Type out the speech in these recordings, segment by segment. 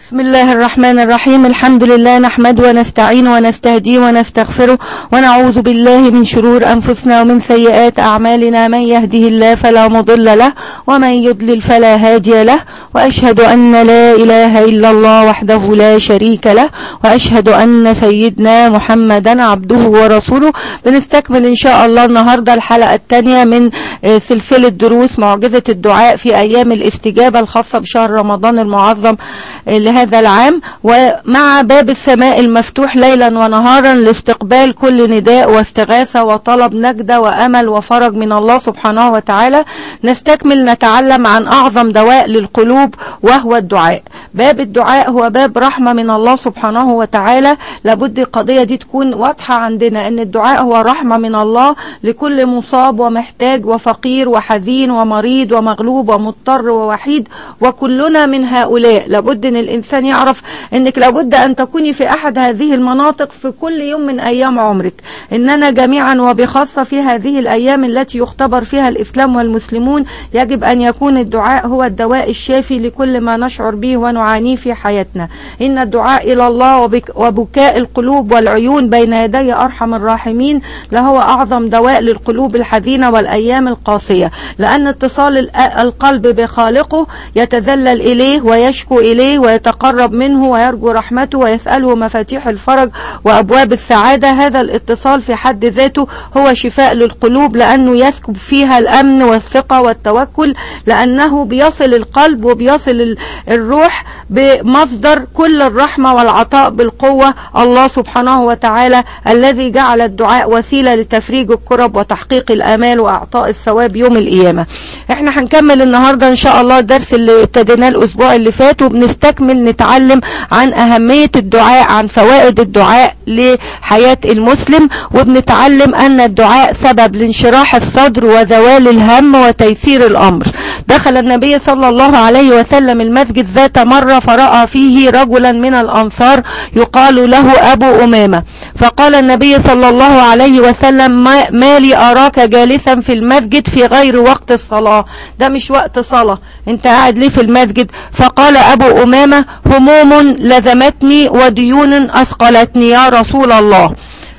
بسم الله الرحمن الرحيم. الحمد لله نحمده ونستعين ونستهديه ونستغفره ونعوذ بالله من شرور أنفسنا ومن سيئات أعمالنا. من يهده الله فلا مضل له ومن يضلل فلا هادي له، وأشهد أن لا إله إلا الله وحده لا شريك له، وأشهد أن سيدنا محمدا عبده ورسوله. بنستكمل إن شاء الله النهاردة الحلقة الثانية من سلسلة دروس معجزة الدعاء في أيام الاستجابة الخاصة بشهر رمضان المعظم لهذا العام، ومع باب السماء المفتوح ليلا ونهارا لاستقبال كل نداء واستغاثة وطلب نجدة وأمل وفرج من الله سبحانه وتعالى. نستكمل نتعلم عن أعظم دواء للقلوب وهو الدعاء. باب الدعاء هو باب رحمة من الله سبحانه وتعالى. لابد القضية دي تكون واضحة عندنا، ان الدعاء هو رحمة من الله لكل مصاب ومحتاج وفقير وحزين ومريض ومغلوب ومضطر ووحيد، وكلنا من هؤلاء. لابد ان الانسان يعرف انك لابد ان تكوني في احد هذه المناطق في كل يوم من ايام عمرك، اننا جميعا وبخاصة في هذه الايام التي يختبر فيها الاسلام والمسلمون يجب ان يكون الدعاء هو الدواء الشافي لكل ما نشعر به ونعانيه في حياتنا. ان الدعاء الى الله وبكاء القلوب والعيون بين يدي ارحم الراحمين لهو اعظم دواء للقلوب الحزينة والايام القاسية، لان اتصال القلب بخالقه يتذلل اليه ويشكو اليه ويتقرب منه ويرجو رحمته ويسأله مفاتيح الفرج وأبواب السعادة. هذا الاتصال في حد ذاته هو شفاء للقلوب، لأنه يسكب فيها الأمن والثقة والتوكل، لأنه بيصل القلب وبيصل الروح بمصدر كل الرحمة والعطاء بالقوة، الله سبحانه وتعالى الذي جعل الدعاء وسيلة لتفريج الكرب وتحقيق الآمال وأعطاء الثواب يوم القيامة. احنا هنكمل النهاردة إن شاء الله الدرس اللي ابتديناه الأسبوع اللي فات، وبنستكمل نتعلم عن أهمية الدعاء، عن فوائد الدعاء لحياة المسلم، وبنتعلم أن الدعاء سبب لانشراح الصدر وزوال الهم وتيسير الأمر. دخل النبي صلى الله عليه وسلم المسجد ذات مرة فرأى فيه رجلا من الأنصار يقال له أبو أمامة، فقال النبي صلى الله عليه وسلم: ما لي أراك جالسا في المسجد في غير وقت الصلاة؟ ده مش وقت صلاة، انت قاعد ليه في المسجد؟ فقال أبو أمامة: هموم لزمتني وديون أثقلتني يا رسول الله.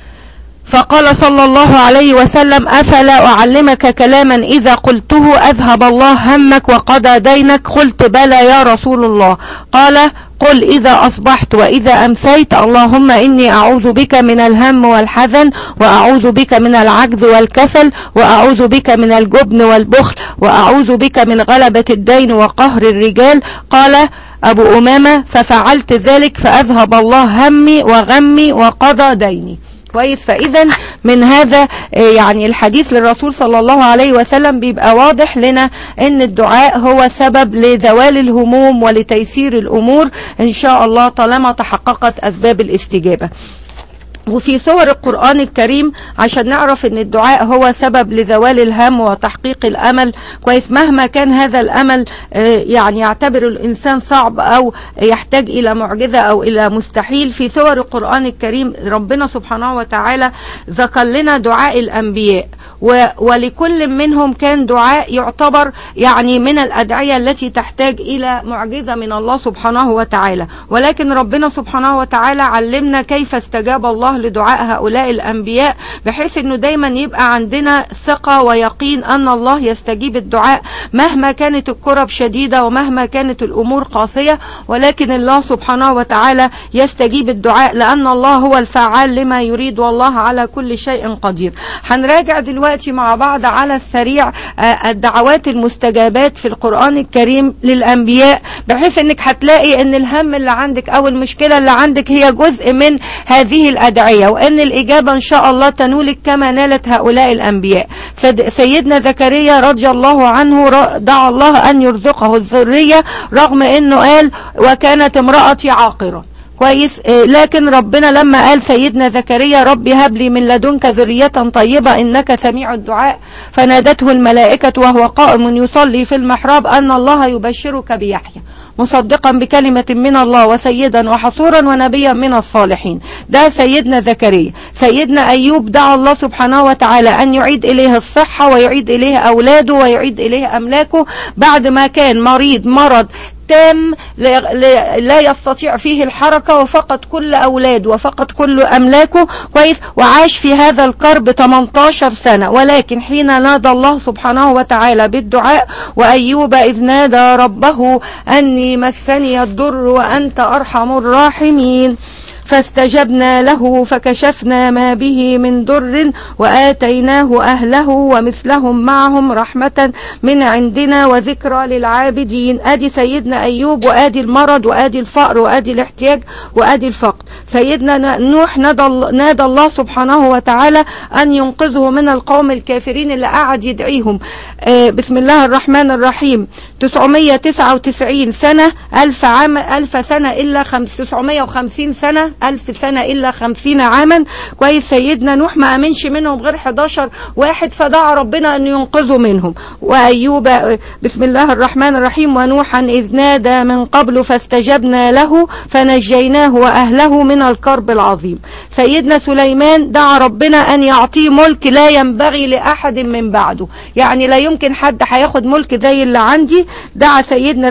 فقال صلى الله عليه وسلم: أفلا أعلمك كلاما إذا قلته أذهب الله همك وقضى دينك؟ قلت: بلى يا رسول الله. قال: قل إذا أصبحت وإذا أمسيت اللهم إني أعوذ بك من الهم والحزن، وأعوذ بك من العجز والكسل، وأعوذ بك من الجبن والبخل، وأعوذ بك من غلبة الدين وقهر الرجال. قال أبو أمامة: ففعلت ذلك فأذهب الله همي وغمي وقضى ديني. كويس. فإذا من هذا يعني الحديث للرسول صلى الله عليه وسلم بيبقى واضح لنا ان الدعاء هو سبب لزوال الهموم ولتيسير الأمور ان شاء الله طالما تحققت أسباب الاستجابة. وفي سور القرآن الكريم عشان نعرف ان الدعاء هو سبب لزوال الهم وتحقيق الامل. كويس. مهما كان هذا الامل يعني يعتبر الانسان صعب او يحتاج الى معجزة او الى مستحيل، في سور القرآن الكريم ربنا سبحانه وتعالى ذكر لنا دعاء الانبياء، ولكل منهم كان دعاء يعتبر يعني من الأدعية التي تحتاج إلى معجزة من الله سبحانه وتعالى، ولكن ربنا سبحانه وتعالى علمنا كيف استجاب الله لدعاء هؤلاء الأنبياء، بحيث أنه دايما يبقى عندنا ثقة ويقين أن الله يستجيب الدعاء مهما كانت الكرب شديدة ومهما كانت الأمور قاسية، ولكن الله سبحانه وتعالى يستجيب الدعاء لأن الله هو الفعال لما يريد، والله على كل شيء قدير. هنراجع دلوقتي مع بعض على السريع الدعوات المستجابات في القرآن الكريم للأنبياء، بحيث انك هتلاقي ان الهم اللي عندك او المشكلة اللي عندك هي جزء من هذه الأدعية، وان الإجابة ان شاء الله تنولك كما نالت هؤلاء الأنبياء. سيدنا زكريا رضي الله عنه دعا الله ان يرزقه الذرية رغم انه قال: وكانت امرأتي عاقرة. كويس. لكن ربنا لما قال سيدنا زكريا: ربي هب لي من لدنك ذرية طيبة إنك سميع الدعاء، فنادته الملائكة وهو قائم يصلي في المحراب أن الله يبشرك بيحيى مصدقا بكلمة من الله وسيدا وحصورا ونبيا من الصالحين. ده سيدنا زكريا. سيدنا أيوب دعا الله سبحانه وتعالى أن يعيد إليه الصحة ويعيد إليه أولاده ويعيد إليه أملاكه بعد ما كان مريض مرض تام لا يستطيع فيه الحركة، وفقد كل أولاده وفقد كل أملاكه كويس، وعاش في هذا الكرب 18 سنة. ولكن حين نادى الله سبحانه وتعالى بالدعاء: وأيوب إذ نادى ربه أني مسني الضر وأنت أرحم الراحمين، فاستجبنا له فكشفنا ما به من ضر وآتيناه أهله ومثلهم معهم رحمة من عندنا وذكرى للعابدين. ادي سيدنا أيوب، وادي المرض، وادي الفقر، وادي الاحتياج، وادي الفقد. سيدنا نوح نادى الله سبحانه وتعالى أن ينقذه من القوم الكافرين اللي قعد يدعيهم. بسم الله الرحمن الرحيم. 999 سنة، 1000 عام، 1000 سنة إلا 950 سنة، 1000 سنة إلا 50 عاما كويس. سيدنا نوح ما أمنش منهم غير 11 واحد، فدعا ربنا أن ينقذوا منهم. وأيوب، بسم الله الرحمن الرحيم. ونوحا إذ نادى من قبل فاستجبنا له فنجيناه وأهله من الكرب العظيم. سيدنا سليمان دعا ربنا أن يعطيه ملك لا ينبغي لأحد من بعده، يعني لا يمكن حد هياخد ملك زي اللي عندي. دعا سيدنا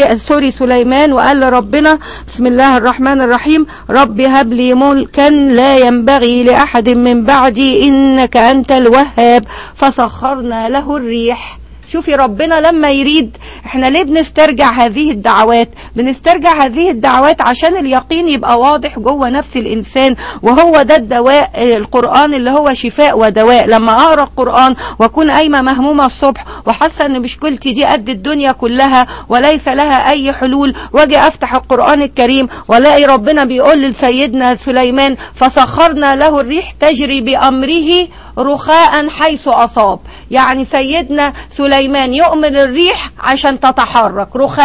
سليمان وقال لربنا: بسم الله الرحمن الرحيم: رب هب لي ملكا لا ينبغي لأحد من بعدي إنك أنت الوهاب. فسخرنا له الريح. شوفي ربنا لما يريد. احنا ليه بنسترجع هذه الدعوات؟ بنسترجع هذه الدعوات عشان اليقين يبقى واضح جوه نفس الإنسان، وهو ده الدواء. القرآن اللي هو شفاء ودواء. لما أقرأ القرآن وأكون قايمة مهمومة الصبح وحاسة ان مشكلتي دي قد الدنيا كلها وليس لها أي حلول، واجي أفتح القرآن الكريم ولاقي ربنا بيقول لسيدنا سليمان: فسخرنا له الريح تجري بأمره رخاء حيث أصاب. يعني سيدنا سليمان يؤمن الريح عشان تتحرك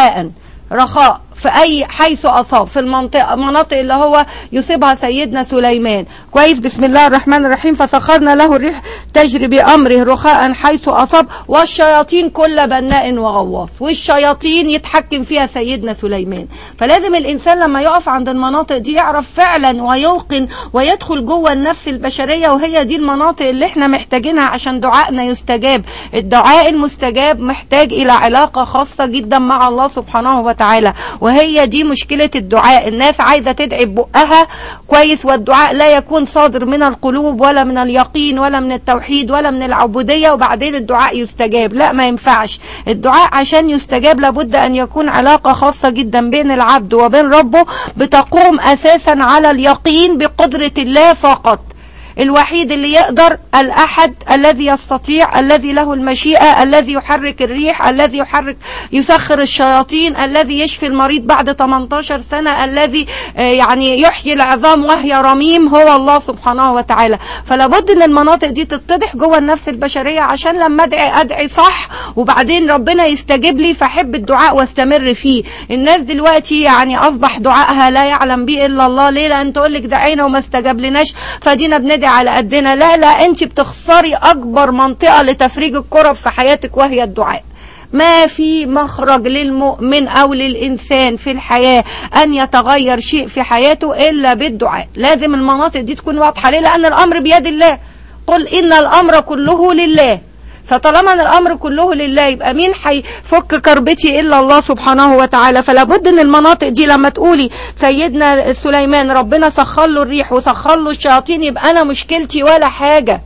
رخاء في أي حيث أصاب، في المناطق اللي هو يصيبها سيدنا سليمان كويس. بسم الله الرحمن الرحيم. فسخرنا له الريح تجري بأمره رخاء حيث أصاب والشياطين كل بناء وغواص. والشياطين يتحكم فيها سيدنا سليمان. فلازم الإنسان لما يقف عند المناطق دي يعرف فعلا ويوقن ويدخل جوه النفس البشرية، وهي دي المناطق اللي احنا محتاجينها عشان دعائنا يستجاب. الدعاء المستجاب محتاج إلى علاقة خاصة جدا مع الله سبحانه وتعالى، وهي دي مشكلة الدعاء. الناس عايزة تدعي ببقها كويس، والدعاء لا يكون صادر من القلوب ولا من اليقين ولا من التوحيد ولا من العبودية، وبعدين الدعاء يستجاب. لا، ما ينفعش. الدعاء عشان يستجاب لابد أن يكون علاقة خاصة جدا بين العبد وبين ربه، بتقوم أساسا على اليقين بقدرة الله فقط. الوحيد اللي يقدر الأحد الذي يستطيع، الذي له المشيئة، الذي يحرك الريح، الذي يسخر الشياطين، الذي يشفي المريض بعد 18 سنة، الذي يعني يحيي العظام وهي رميم، هو الله سبحانه وتعالى. فلابد ان المناطق دي تتضح جوه النفس البشرية عشان لما ادعي صح وبعدين ربنا يستجيب لي فاحب الدعاء واستمر فيه. الناس دلوقتي يعني اصبح دعائها لا يعلم به الا الله. ليه؟ لان تقول لك دعينا وما استجاب لناش فدينا بندعي على قدنا. لا، انت بتخسري اكبر منطقة لتفريج الكرب في حياتك وهي الدعاء. ما في مخرج للمؤمن او للانسان في الحياة ان يتغير شيء في حياته الا بالدعاء. لازم المناطق دي تكون واضحة. ليه؟ لان الامر بيد الله. قل ان الامر كله لله. فطالما ان الامر كله لله يبقى مين هيفك كربتي الا الله سبحانه وتعالى. فلا بد ان المناطق دي لما تقولي سيدنا سليمان ربنا سخر له الريح وسخر له الشياطين، يبقى انا مشكلتي ولا حاجة.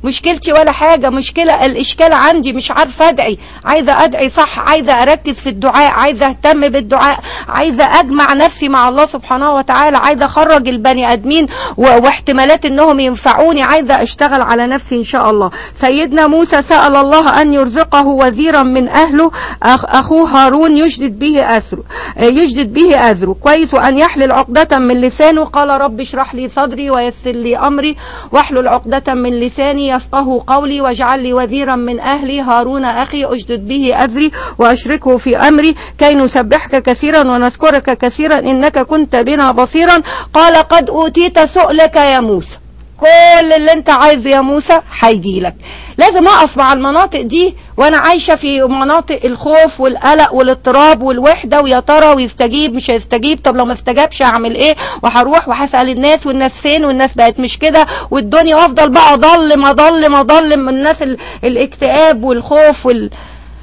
مشكلة الاشكال عندي مش عارفة ادعي. عايزة ادعي صح، عايزة اركز في الدعاء، عايزة اهتم بالدعاء، عايزة اجمع نفسي مع الله سبحانه وتعالى، عايزة اخرج البني ادمين واحتمالات انهم ينفعوني، عايزة اشتغل على نفسي ان شاء الله. سيدنا موسى سأل الله ان يرزقه وزيرا من اهله اخوه هارون يجدد به اذره كويس، وان يحلل عقدة من لسانه. قال رب اشرح لي صدري ويسر لي امري واحلل عقدة من لساني يفقه قولي واجعل لي وزيرا من أهلي هارون أخي أشدد به أذري وأشركه في أمري كي نسبحك كثيرا ونذكرك كثيرا إنك كنت بنا بصيرا. قال قد أوتيت سؤلك يا موسى. كل اللي انت عايزه يا موسى هيجيلك. لازم اقف مع المناطق دي وانا عايشة في مناطق الخوف والقلق والاضطراب والوحدة، ويا ترى ويستجيب مش هيستجيب، طب لو ما استجابش هعمل ايه، وهروح وهسأل الناس والناس فين والناس بقت مش كده والدنيا، وافضل بقى اضلم من الناس الاكتئاب والخوف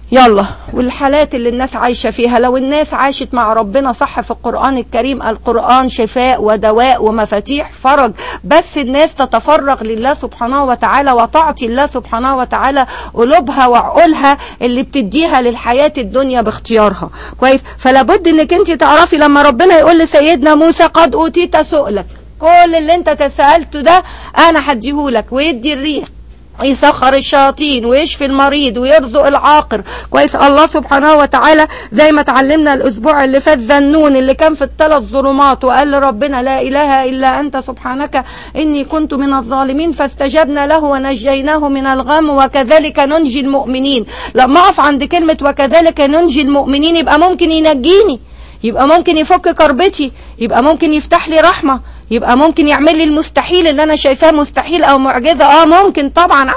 يلا. والحالات اللي الناس عايشة فيها، لو الناس عاشت مع ربنا صح في القرآن الكريم، القرآن شفاء ودواء ومفاتيح فرج، بس الناس تتفرغ لله سبحانه وتعالى وتعطي الله سبحانه وتعالى قلوبها وعقولها اللي بتديها للحياة الدنيا باختيارها. كويس. فلا بد انك انت تعرفي لما ربنا يقول لسيدنا موسى قد اوتيت سؤلك، كل اللي انت تسألته ده انا هديهولك، ويدي الريح يسخر الشياطين ويشفي المريض ويرزق العاقر. كويس. الله سبحانه وتعالى زي ما اتعلمنا الاسبوع اللي فات ذنون اللي كان في الثلاث ظلمات وقال لربنا لا اله الا انت سبحانك اني كنت من الظالمين فاستجبنا له ونجيناه من الغم وكذلك ننجي المؤمنين. لما اقف عند كلمة وكذلك ننجي المؤمنين يبقى ممكن ينجيني، يبقى ممكن يفك كربتي، يبقى ممكن يفتح لي رحمة، يبقى ممكن يعمل لي المستحيل اللي انا شايفاه مستحيل او معجزة. ممكن طبعا،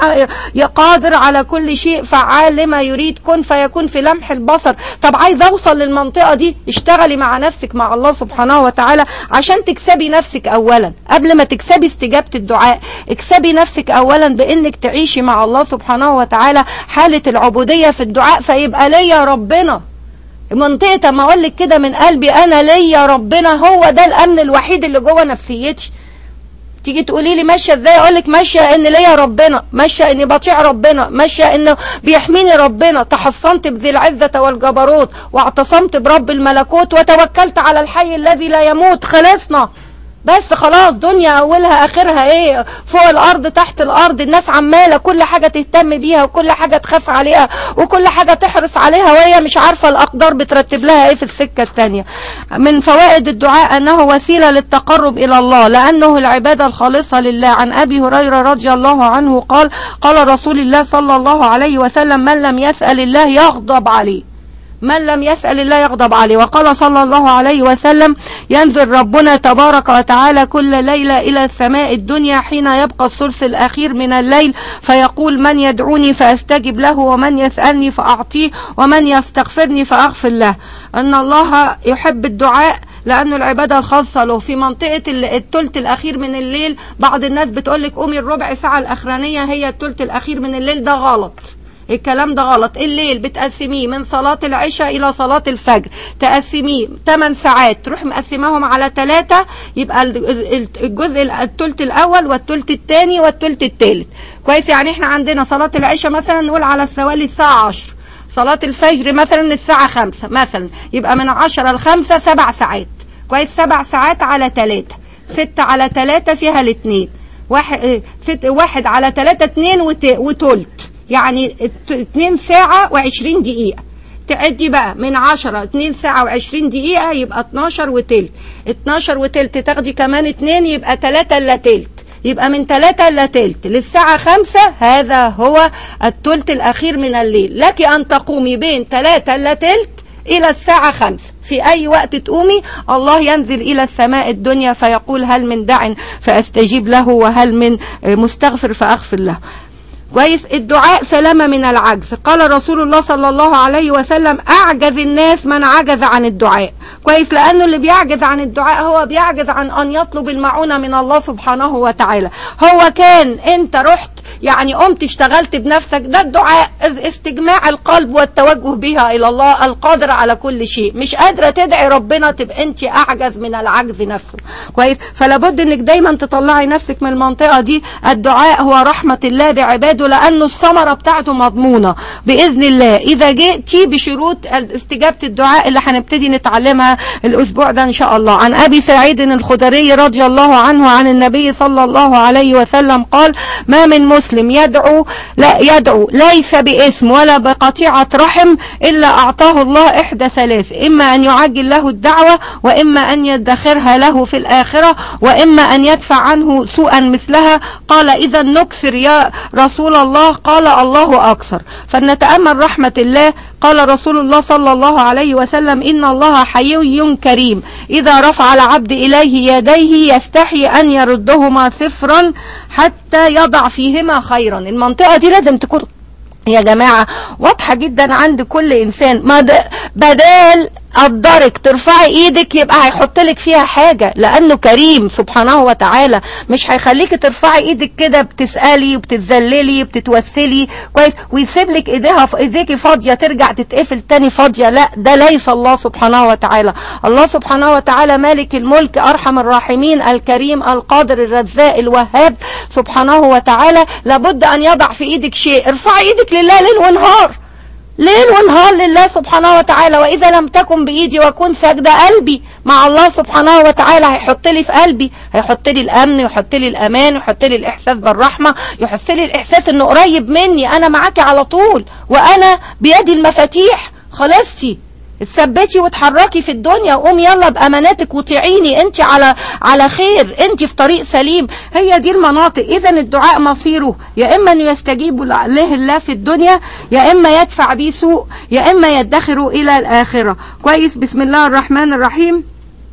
قادر على كل شيء، فعال لما يريد، كن فيكون في لمح البصر. طب عايز اوصل للمنطقة دي، اشتغلي مع نفسك مع الله سبحانه وتعالى عشان تكسبي نفسك اولا قبل ما تكسبي استجابة الدعاء. اكسبي نفسك اولا بانك تعيشي مع الله سبحانه وتعالى حالة العبودية في الدعاء، فيبقى ليا ربنا منطقة ما اقول لك كده من قلبي انا ليا ربنا، هو ده الامن الوحيد اللي جوه نفسيتي. تيجي تقولي لي ماشيه ازاي، اقول لك ماشيه ان ليا ربنا، ماشيه اني بطيع ربنا، ماشيه انه بيحميني ربنا، تحصنت بذي العزه والجبروت واعتصمت برب الملكوت وتوكلت على الحي الذي لا يموت. خلصنا بس خلاص. دنيا اولها اخرها ايه؟ فوق الارض تحت الارض. الناس عماله كل حاجه تهتم بيها وكل حاجه تخاف عليها وكل حاجه تحرص عليها وهي مش عارفه الاقدار بترتب لها ايه في السكه الثانيه. من فوائد الدعاء انه وسيله للتقرب الى الله لانه العباده الخالصه لله. عن ابي هريره رضي الله عنه قال قال رسول الله صلى الله عليه وسلم من لم يسأل الله يغضب عليه، من لم يسأل الله يغضب عليه. وقال صلى الله عليه وسلم ينزل ربنا تبارك وتعالى كل ليلة إلى السماء الدنيا حين يبقى الثلث الأخير من الليل فيقول من يدعوني فأستجب له ومن يسألني فأعطيه ومن يستغفرني فأغفر له. أن الله يحب الدعاء لأنه العبادة الخاصة له في منطقة الثلث الأخير من الليل. بعض الناس بتقولك قومي الربع ساعة الأخرانية هي الثلث الأخير من الليل، ده غلط. الكلام ده غلط. الليل بتقسميه من صلاة العشاء إلى صلاة الفجر، تقسميه 8 ساعات، تروح مقسماهم على 3، يبقى الجزء الثلث الأول والثلث الثاني والثلث الثالث. كويس. يعني احنا عندنا صلاة العشاء مثلا نقول على الثوالي الساعة 10، صلاة الفجر مثلا الساعة 5 مثلا، يبقى من 10 ل 5 7 ساعات. كويس. 7 ساعات على 3، 6 على 3 فيها الاثنين، 1 على 3 2 وثلث، يعني 2 ساعة و20 دقيقة. تعدي بقى من 10 2 ساعة و20 دقيقة يبقى 12 وتلت، 12 وتلت تاخدي كمان 2 يبقى 3 إلا تلت، يبقى من 3 إلا تلت للساعة 5 هذا هو الثلث الأخير من الليل. لك أن تقومي بين 3 إلا تلت إلى الساعة 5 في أي وقت تقومي. الله ينزل إلى السماء الدنيا فيقول هل من داع فأستجيب له وهل من مستغفر فأغفر له. كويس. الدعاء سلامة من العجز. قال رسول الله صلى الله عليه وسلم أعجز الناس من عجز عن الدعاء. كويس. لأنه اللي بيعجز عن الدعاء هو بيعجز عن أن يطلب المعونة من الله سبحانه وتعالى. هو كان أنت رحت يعني قمت اشتغلت بنفسك، ده الدعاء استجماع القلب والتوجه بها إلى الله القادر على كل شيء. مش قادرة تدعي ربنا تبقى أنت أعجز من العجز نفسه. كويس. فلابد أنك دايما تطلعي نفسك من المنطقة دي. الدعاء هو رحمة الله بعباده لأنه الثمرة بتاعته مضمونة بإذن الله إذا جئتي بشروط استجابة الدعاء اللي هنبتدي نتعلمها الأسبوع ده إن شاء الله. عن أبي سعيد الخدري رضي الله عنه عن النبي صلى الله عليه وسلم قال ما من مسلم يدعو ليس باسم ولا بقطيعة رحم إلا أعطاه الله إحدى ثلاث، إما أن يعجل له الدعوة وإما أن يدخرها له في الآخرة وإما أن يدفع عنه سوءا مثلها. قال إذا نكثر يا رسول الله؟ قال الله أكثر. فلنتأمل رحمة الله. قال رسول الله صلى الله عليه وسلم إن الله حيي كريم إذا رفع العبد إليه يديه يستحي أن يردهما صفرا حتى يضع فيهما خيرا. المنطقة دي لازم تكون يا جماعة واضحة جدا عند كل إنسان. بدال قدرك ترفعي ايدك يبقى هيحط لك فيها حاجة، لانه كريم سبحانه وتعالى. مش هيخليكي ترفعي ايدك كده بتسألي وبتتذللي وبتتوسلي كويس ويسيب لك ايديكي فاضية ترجع تتقفل تاني فاضية. لا، ده ليس الله سبحانه وتعالى. الله سبحانه وتعالى مالك الملك، ارحم الراحمين، الكريم، القادر، الرزاق، الوهاب سبحانه وتعالى. لابد ان يضع في ايدك شيء. ارفعي ايدك لله ليل ونهار، ليل ونهار لله سبحانه وتعالى. واذا لم تكن بايدي وكن ساجده، قلبي مع الله سبحانه وتعالى هيحط لي في قلبي، هيحط لي الامن، يحط لي الامان، يحط لي الاحساس بالرحمه، يحط لي الاحساس انه قريب مني، انا معاكي على طول وانا بيدي المفاتيح. خلاصتي اتثبتي وتحركي في الدنيا، وقومي يلا باماناتك وطيعيني، انت على خير، انت في طريق سليم. هي دي المناطق. اذا الدعاء مصيره يا اما انه يستجيب له الله في الدنيا، يا اما يدفع بيه سوء، يا اما يدخره الى الاخره. كويس. بسم الله الرحمن الرحيم.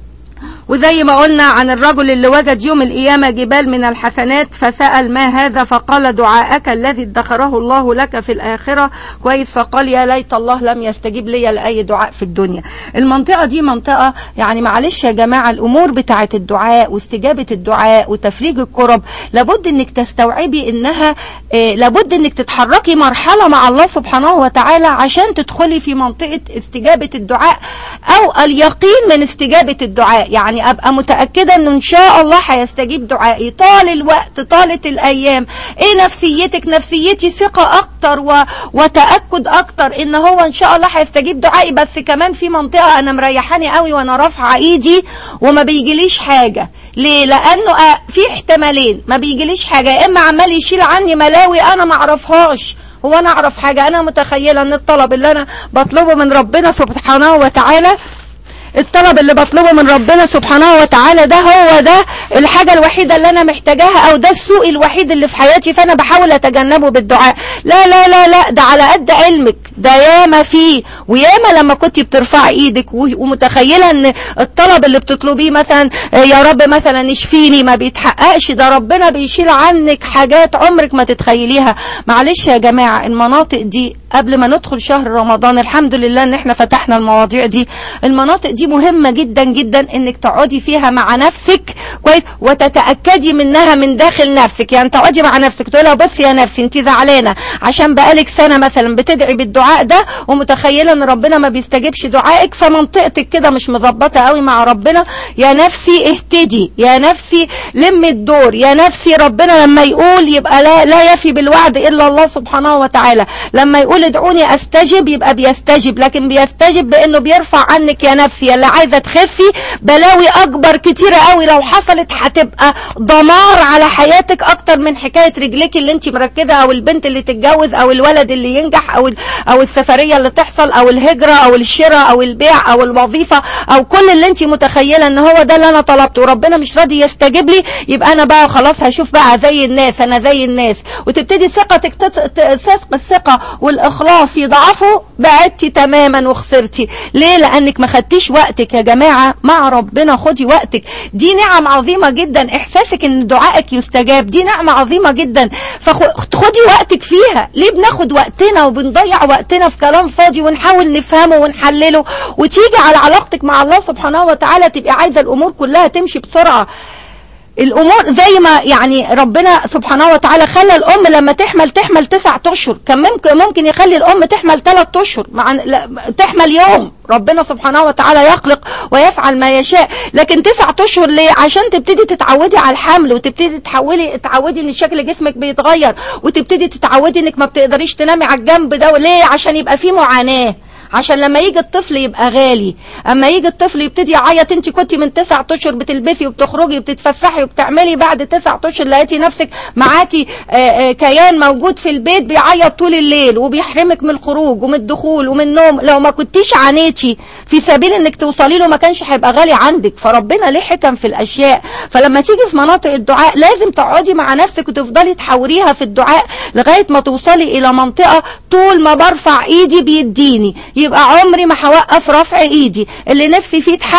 وزي ما قلنا عن الرجل اللي وجد يوم القيامة جبال من الحسنات فسأل ما هذا، فقال دعاءك الذي ادخره الله لك في الآخرة. كويس. فقال يا ليت الله لم يستجيب لي لأي دعاء في الدنيا. المنطقة دي منطقة يعني معلش يا جماعة، الأمور بتاعة الدعاء واستجابة الدعاء وتفريج الكرب لابد انك تستوعبي انها لابد انك تتحركي مرحلة مع الله سبحانه وتعالى عشان تدخلي في منطقة استجابة الدعاء او اليقين من استجابة الدعاء. يعني ابقى متأكدة انه ان شاء الله هيستجيب دعائي طال الوقت، طالت الايام. ايه نفسيتك؟ نفسيتي ثقة اكتر وتأكد اكتر ان هو ان شاء الله هيستجيب دعائي. بس كمان في منطقة انا مريحاني قوي وانا رافعة ايدي وما بيجيليش حاجة. ليه؟ لانه في احتمالين، ما بيجيليش حاجة، يا اما عمال يشيل عني ملاوي انا ما اعرفهاش. هو انا اعرف حاجة؟ انا متخيلة ان الطلب اللي انا بطلبه من ربنا سبحانه وتعالى، الطلب اللي بطلبه من ربنا سبحانه وتعالى ده هو ده الحاجة الوحيدة اللي انا محتاجاها، او ده السوء الوحيد اللي في حياتي، فانا بحاول اتجنبه بالدعاء. لا لا لا لا، ده على قد علمك، ده ياما فيه. وياما لما كنت بترفعي ايدك ومتخيلة ان الطلب اللي بتطلبيه مثلا يا رب مثلا اشفيني ما بيتحققش، ده ربنا بيشيل عنك حاجات عمرك ما تتخيليها. معلش يا جماعة، المناطق دي قبل ما ندخل شهر رمضان الحمد لله ان احنا فتحنا المواضيع دي. المناطق دي مهمة جدا جدا انك تقعدي فيها مع نفسك كويس وتتأكدي منها من داخل نفسك. يعني تقعدي مع نفسك تقولها بصي يا نفسي انت زعلانة عشان بقالك سنة مثلا بتدعي بالدعاء ده ومتخيلة ان ربنا ما بيستجيبش دعائك، فمنطقتك كده مش مظبطة قوي مع ربنا. يا نفسي اهتدي، يا نفسي لم الدور، يا نفسي ربنا لما يقول يبقى لا يفي بالوعد الا الله سبحانه وتعالى. لما يقول ادعوني استجب يبقى بيستجب، لكن بيستجب بانه بيرفع عنك يا نفسي اللي عايزة تخفي بلاوي اكبر كتيرة قوي لو حصلت هتبقى دمار على حياتك اكتر من حكاية رجلك اللي انت مركزة، او البنت اللي تتجوز، او الولد اللي ينجح، او السفرية اللي تحصل، او الهجرة، او الشراء، او البيع، او الوظيفة، او كل اللي انت متخيلة ان هو ده اللي انا طلبته وربنا مش راضي يستجيب لي، يبقى انا بقى خلاص هشوف بقى زي الناس، انا زي الناس. وتبتدي ثقتك الثقة والاخلاص يضعفوا، بعدتي تماما وخسرتي. ليه؟ لانك ما خدتيش وقتك يا جماعة مع ربنا. خدي وقتك، دي نعم عظيمة جدا. احساسك ان دعائك يستجاب دي نعمة عظيمة جدا، فخدي وقتك فيها. ليه بناخد وقتنا وبنضيع وقتنا في كلام فاضي ونحاول نفهمه ونحلله، وتيجي على علاقتك مع الله سبحانه وتعالى تبقى عايزة الامور كلها تمشي بسرعة. الامور زي ما يعني ربنا سبحانه وتعالى خلى الام لما تحمل 9 اشهر، كان ممكن يخلي الام تحمل 3 اشهر، تحمل يوم. ربنا سبحانه وتعالى يخلق ويفعل ما يشاء، لكن 9 اشهر ليه؟ عشان تبتدي تتعودي على الحمل، وتبتدي تتعودي ان شكل جسمك بيتغير، وتبتدي تتعودي انك ما بتقدريش تنامي على الجنب ده. ليه؟ عشان يبقى فيه معاناة، عشان لما يجي الطفل يبقى غالي. اما يجي الطفل يبتدي يعيط، انت كنت من 9 اشهر بتلبسي وبتخرجي وبتتفسحي وبتعملي، بعد 9 اشهر لقيتي نفسك معاكي كيان موجود في البيت بيعيط طول الليل وبيحرمك من الخروج ومن الدخول ومن النوم. لو ما كنتيش عانيتي في سبيل انك توصلي له ما كانش هيبقى غالي عندك. فربنا ليه حكم في الاشياء. فلما تيجي في مناطق الدعاء لازم تقعدي مع نفسك وتفضلي تحاوريها في الدعاء لغاية ما توصلي الى منطقة طول ما برفع ايدي بيديني، يبقى عمري ما هوقف رفع ايدي. اللي نفسي فيه يتحقق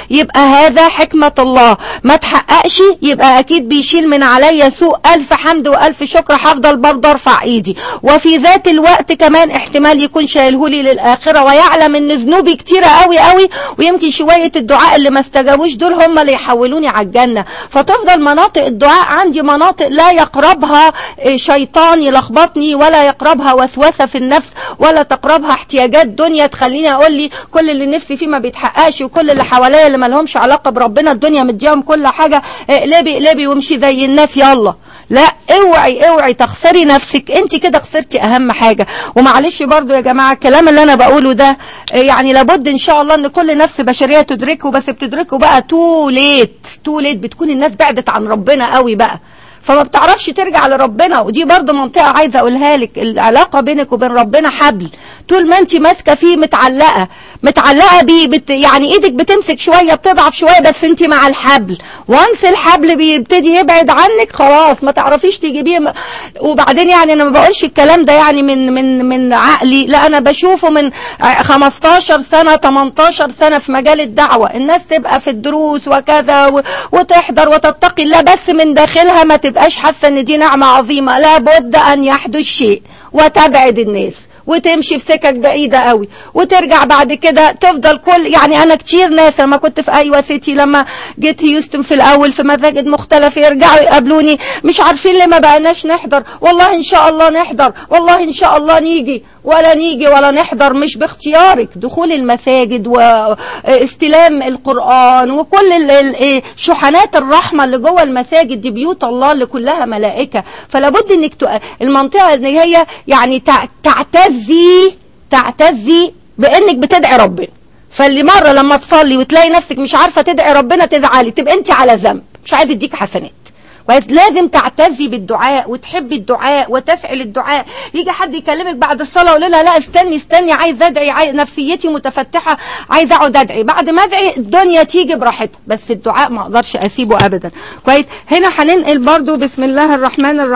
يبقى هذا حكمة الله. ما تحققش يبقى اكيد بيشيل من عليا سوء. الف حمد والف شكر، هفضل برضه ارفع ايدي. وفي ذات الوقت كمان احتمال يكون شايلهولي للاخرة، ويعلم ان ذنوبي كتيرة قوي قوي، ويمكن شوية الدعاء اللي ما استجابوش دول هم اللي يحولوني على الجنة. فتفضل مناطق الدعاء عندي مناطق لا يقربها شيطان يلخبطني، ولا يقربها وسوسة في النفس، ولا تقربها احتياجات دنيا تخليني اقول لي كل اللي نفسي فيه ما بيتحققش، وكل اللي حواليا اللي ما لهمش علاقة بربنا الدنيا مديهم كل حاجة، اقلبي وامشي زي الناس يلا. لا، اوعي تخسري نفسك، انت كده خسرتي اهم حاجة. ومعلش برضو يا جماعة الكلام اللي انا بقوله ده يعني لابد ان شاء الله ان كل نفس بشرية تدركه، بس بتدركه بقى تو ليت بتكون الناس بعدت عن ربنا قوي بقى، فما بتعرفش ترجع لربنا. ودي برضو منطقة عايزة اقولها لك، العلاقة بينك وبين ربنا حبل، طول ما انت ماسكة فيه متعلقة بيه يعني ايدك بتمسك شوية بتضعف شوية، بس انت مع الحبل. وانس الحبل بيبتدي يبعد عنك خلاص ما تعرفيش تجيبيه. وبعدين يعني انا ما بقولش الكلام ده يعني من عقلي، لا انا بشوفه من 15 سنة 18 سنة في مجال الدعوة. الناس تبقى في الدروس وكذا وتحضر وتتقي الله، بس من داخلها ما تبقاش حاسة ان دي نعمة عظيمة. لابد ان يحدث شيء وتبعد الناس وتمشي في سكك بعيدة قوي، وترجع بعد كده تفضل يعني انا كتير ناس لما كنت في ايوه سيتي، لما جيت هيوستن في الاول في مساجد مختلفة، يرجعوا يقابلوني مش عارفين ليه ما بقناش نحضر. والله ان شاء الله نحضر، والله ان شاء الله نيجي ولا نحضر. مش باختيارك، دخول المساجد واستلام القرآن وكل شحنات الرحمة اللي جوه المساجد دي بيوت الله اللي كلها ملائكة. فلابد انك المنطقة ان هي يعني تعتزي بانك بتدعي ربنا. فاللي مرة لما تصلي وتلاقي نفسك مش عارفة تدعي ربنا تزعلي، تبقى انت على ذنب مش عايز يديك حسنات. لازم تعتزي بالدعاء وتحبي الدعاء وتفعل الدعاء. يجي حد يكلمك بعد الصلاة ويقول لها لا استني عايز ادعي، نفسيتي متفتحة عايز اقعد ادعي. بعد ما ادعي الدنيا تيجي براحتها، بس الدعاء ما اقدرش اسيبه ابدا. كويس. هنا هننقل برضو بسم الله الرحمن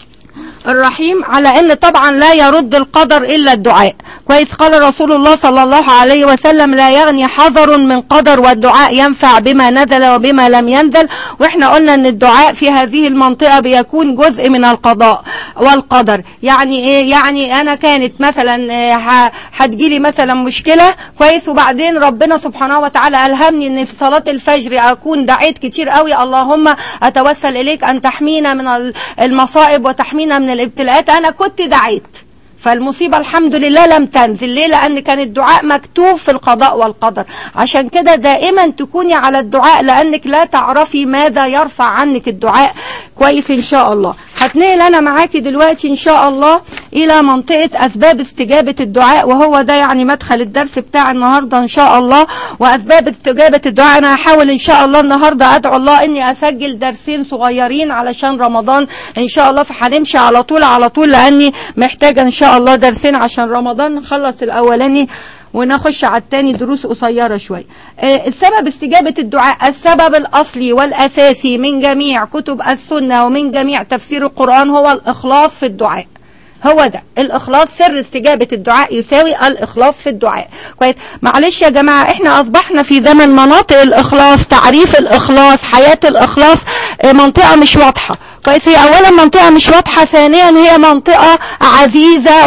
الرحيم على ان طبعا لا يرد القدر الا الدعاء. كويس. قال رسول الله صلى الله عليه وسلم لا يغني حذر من قدر، والدعاء ينفع بما نزل وبما لم ينزل. واحنا قلنا ان الدعاء في هذه المنطقة بيكون جزء من القضاء والقدر. يعني ايه؟ يعني انا كانت مثلا هتجيلي مثلا مشكلة، كويس، وبعدين ربنا سبحانه وتعالى الهمني ان في صلاة الفجر اكون دعيت كتير قوي اللهم اتوسل اليك ان تحمينا من المصائب وتحمينا من الابتلاءات. انا كنت دعيت فالمصيبة الحمد لله لم تنزل. ليه؟ لأن كان الدعاء مكتوب في القضاء والقدر. عشان كده دائما تكوني على الدعاء، لأنك لا تعرفي ماذا يرفع عنك الدعاء. كويس إن شاء الله. هتنقل أنا معاكي دلوقتي إن شاء الله إلى منطقة أسباب استجابة الدعاء، وهو ده يعني مدخل الدرس بتاع النهاردة إن شاء الله. وأسباب استجابة الدعاء أنا هحاول إن شاء الله النهاردة أدعو الله إني أسجل درسين صغيرين علشان رمضان إن شاء الله، فهنمشي على طول لأني محتاجة إن شاء الله درسين عشان رمضان نخلص الأولاني ونخش على الثاني دروس قصيرة شوية. السبب استجابة الدعاء، السبب الأصلي والأساسي من جميع كتب السنة ومن جميع تفسير القرآن هو الإخلاص في الدعاء. هو ده الإخلاص، سر استجابة الدعاء يساوي الإخلاص في الدعاء. كويس. معلش يا جماعة احنا أصبحنا في زمن مناطق الإخلاص، تعريف الإخلاص، حياة الإخلاص منطقة مش واضحة. كويس. هي أولا منطقة مش واضحة، ثانيا هي منطقة عزيزة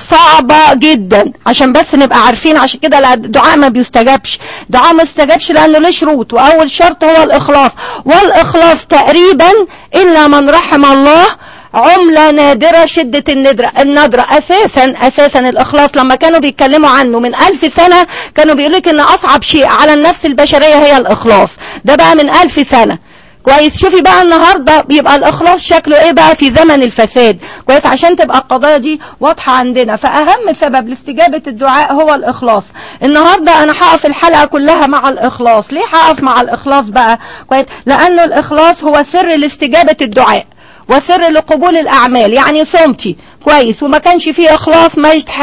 وصعبة جدا، عشان بس نبقى عارفين. عشان كده الدعاء ما بيستجابش، الدعاء ما بيستجابش لأنه له شروط، وأول شرط هو الإخلاص. والإخلاص تقريبا إلا من رحم الله عملة نادرة شدة الندرة. أساسا الإخلاص لما كانوا بيتكلموا عنه من 1000 سنة كانوا بيقولك إن أصعب شيء على النفس البشرية هي الإخلاص. ده بقى من 1000 سنة. كويس. شوفي بقى النهاردة بيبقى الإخلاص شكله إيه بقى في زمن الفساد. كويس. عشان تبقى القضايا دي واضحة عندنا. فأهم سبب لاستجابة الدعاء هو الإخلاص. النهاردة أنا هقف الحلقة كلها مع الإخلاص. ليه هقف مع الإخلاص بقى؟ كويس. لأنه الإخلاص هو سر لاستجابة الدعاء وسر لقبول الأعمال. يعني صمتي كويس وما كانش فيه إخلاص،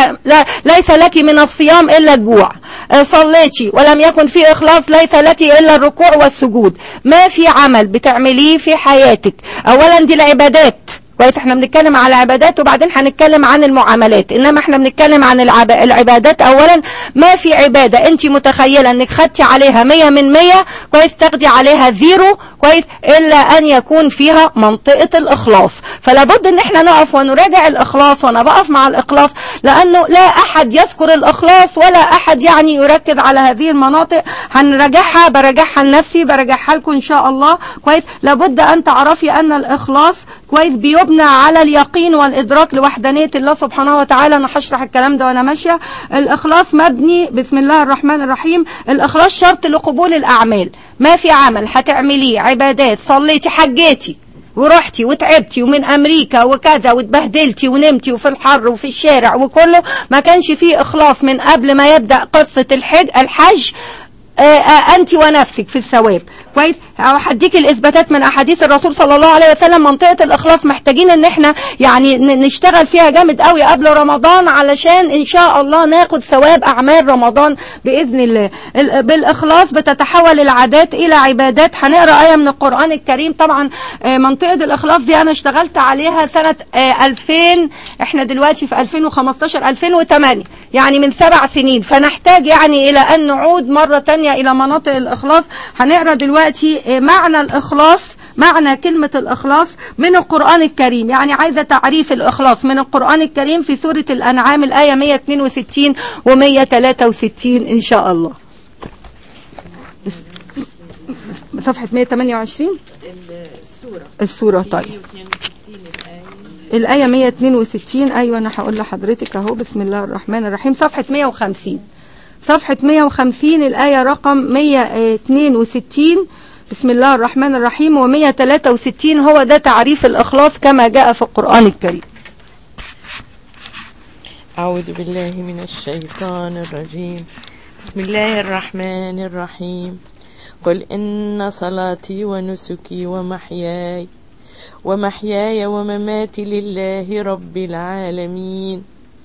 ليس لك من الصيام إلا الجوع. صليتي ولم يكن فيه إخلاص، ليس لك إلا الركوع والسجود. ما في عمل بتعمليه في حياتك، أولا دي العبادات. كويس. احنا بنتكلم على العبادات وبعدين هنتكلم عن المعاملات، انما احنا بنتكلم عن العبادات. اولا ما في عبادة انت متخيلة انك خدتي عليها 100 من 100 كويس تاخدي عليها 0 كويس الا ان يكون فيها منطقة الاخلاص. فلا بد ان احنا نقف ونراجع الاخلاص، وانا بقف مع الاخلاص لانه لا احد يذكر الاخلاص ولا احد يعني يركز على هذه المناطق. هنراجعها، براجعها لنفسي، براجعها لكم ان شاء الله كويس. لابد ان تعرفي ان الاخلاص كويس بيبنى على اليقين والادراك لوحدانية الله سبحانه وتعالى. انا هشرح الكلام ده وانا ماشية. الاخلاص مبني بسم الله الرحمن الرحيم. الاخلاص شرط لقبول الاعمال. ما في عمل هتعمليه عبادات، صليتي حجيتي ورحتي وتعبتي ومن امريكا وكذا واتبهدلتي ونمتي وفي الحر وفي الشارع وكله، ما كانش فيه اخلاص من قبل ما يبدأ قصة الحج انت ونفسك في الثواب كويس. هديك الاثباتات من احاديث الرسول صلى الله عليه وسلم. منطقة الاخلاص محتاجين ان احنا يعني نشتغل فيها جامد قوي قبل رمضان علشان ان شاء الله ناخد ثواب اعمال رمضان باذن الله. بالاخلاص بتتحول العادات الى عبادات. هنقرا ايه من القرآن الكريم. طبعا منطقة الاخلاص دي انا اشتغلت عليها سنة 2000، احنا دلوقتي في 2015 2008 يعني من 7 سنين، فنحتاج يعني الى ان نعود مرة تانية الى مناطق الاخلاص. هنقرا دلوقتي معنى الإخلاص، معنى كلمة الإخلاص من القرآن الكريم. يعني عايزة تعريف الإخلاص من القرآن الكريم في سورة الأنعام الآية 162 و163 إن شاء الله. صفحة 128 السورة. طيب الآية 162. أيوة أنا هقول لحضرتك أهو. بسم الله الرحمن الرحيم. صفحة 150، صفحة 150 الآية رقم 162. بسم الله الرحمن الرحيم. و163 هو ده تعريف الإخلاص كما جاء في القرآن الكريم. أعوذ بالله من الشيطان الرجيم. بسم الله الرحمن الرحيم. قل إن صلاتي ونسكي ومحياي ومماتي لله رب العالمين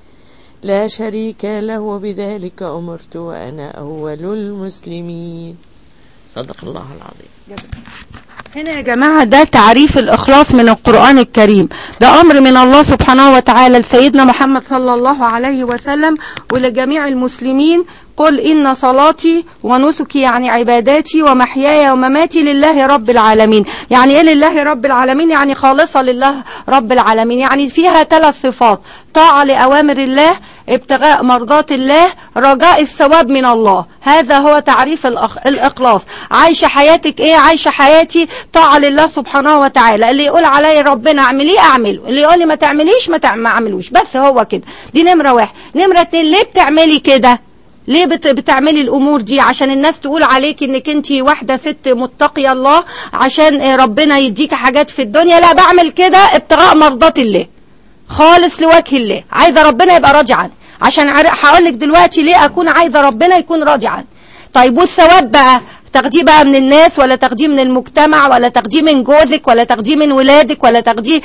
لا شريك له وبذلك أمرت وأنا أول المسلمين. صدق الله العظيم. هنا يا جماعة ده تعريف الإخلاص من القرآن الكريم. ده أمر من الله سبحانه وتعالى لسيدنا محمد صلى الله عليه وسلم ولجميع المسلمين. قل إن صلاتي ونسكي يعني عباداتي ومحياي ومماتي لله رب العالمين. يعني إيه لله رب العالمين؟ يعني خالصة لله رب العالمين. يعني فيها 3 صفات: طاعة لأوامر الله، ابتغاء مرضات الله، رجاء الثواب من الله. هذا هو تعريف الإخلاص. عايشة حياتك إيه؟ عايشة حياتي طاعة لله سبحانه وتعالى. اللي يقول علي ربنا اعمليه اعمله، اللي يقول لي ما تعمليش ما اعملوش. بس هو كده. دي نمرة 1. نمرة 2، ليه بتعملي كده؟ ليه بتعملي الامور دي؟ عشان الناس تقول عليك انك انت واحدة ست متقية الله، عشان ربنا يديك حاجات في الدنيا. لا، بعمل كده ابتغاء مرضات الله، خالص لوجه الله، عايزة ربنا يبقى راضي عني. عشان هقولك دلوقتي ليه اكون عايزة ربنا يكون راضي عني. طيب والثواب بقى تاخديه بقى من الناس، ولا تاخديه من المجتمع، ولا تاخديه من جوزك، ولا تاخديه من ولادك، ولا تاخديه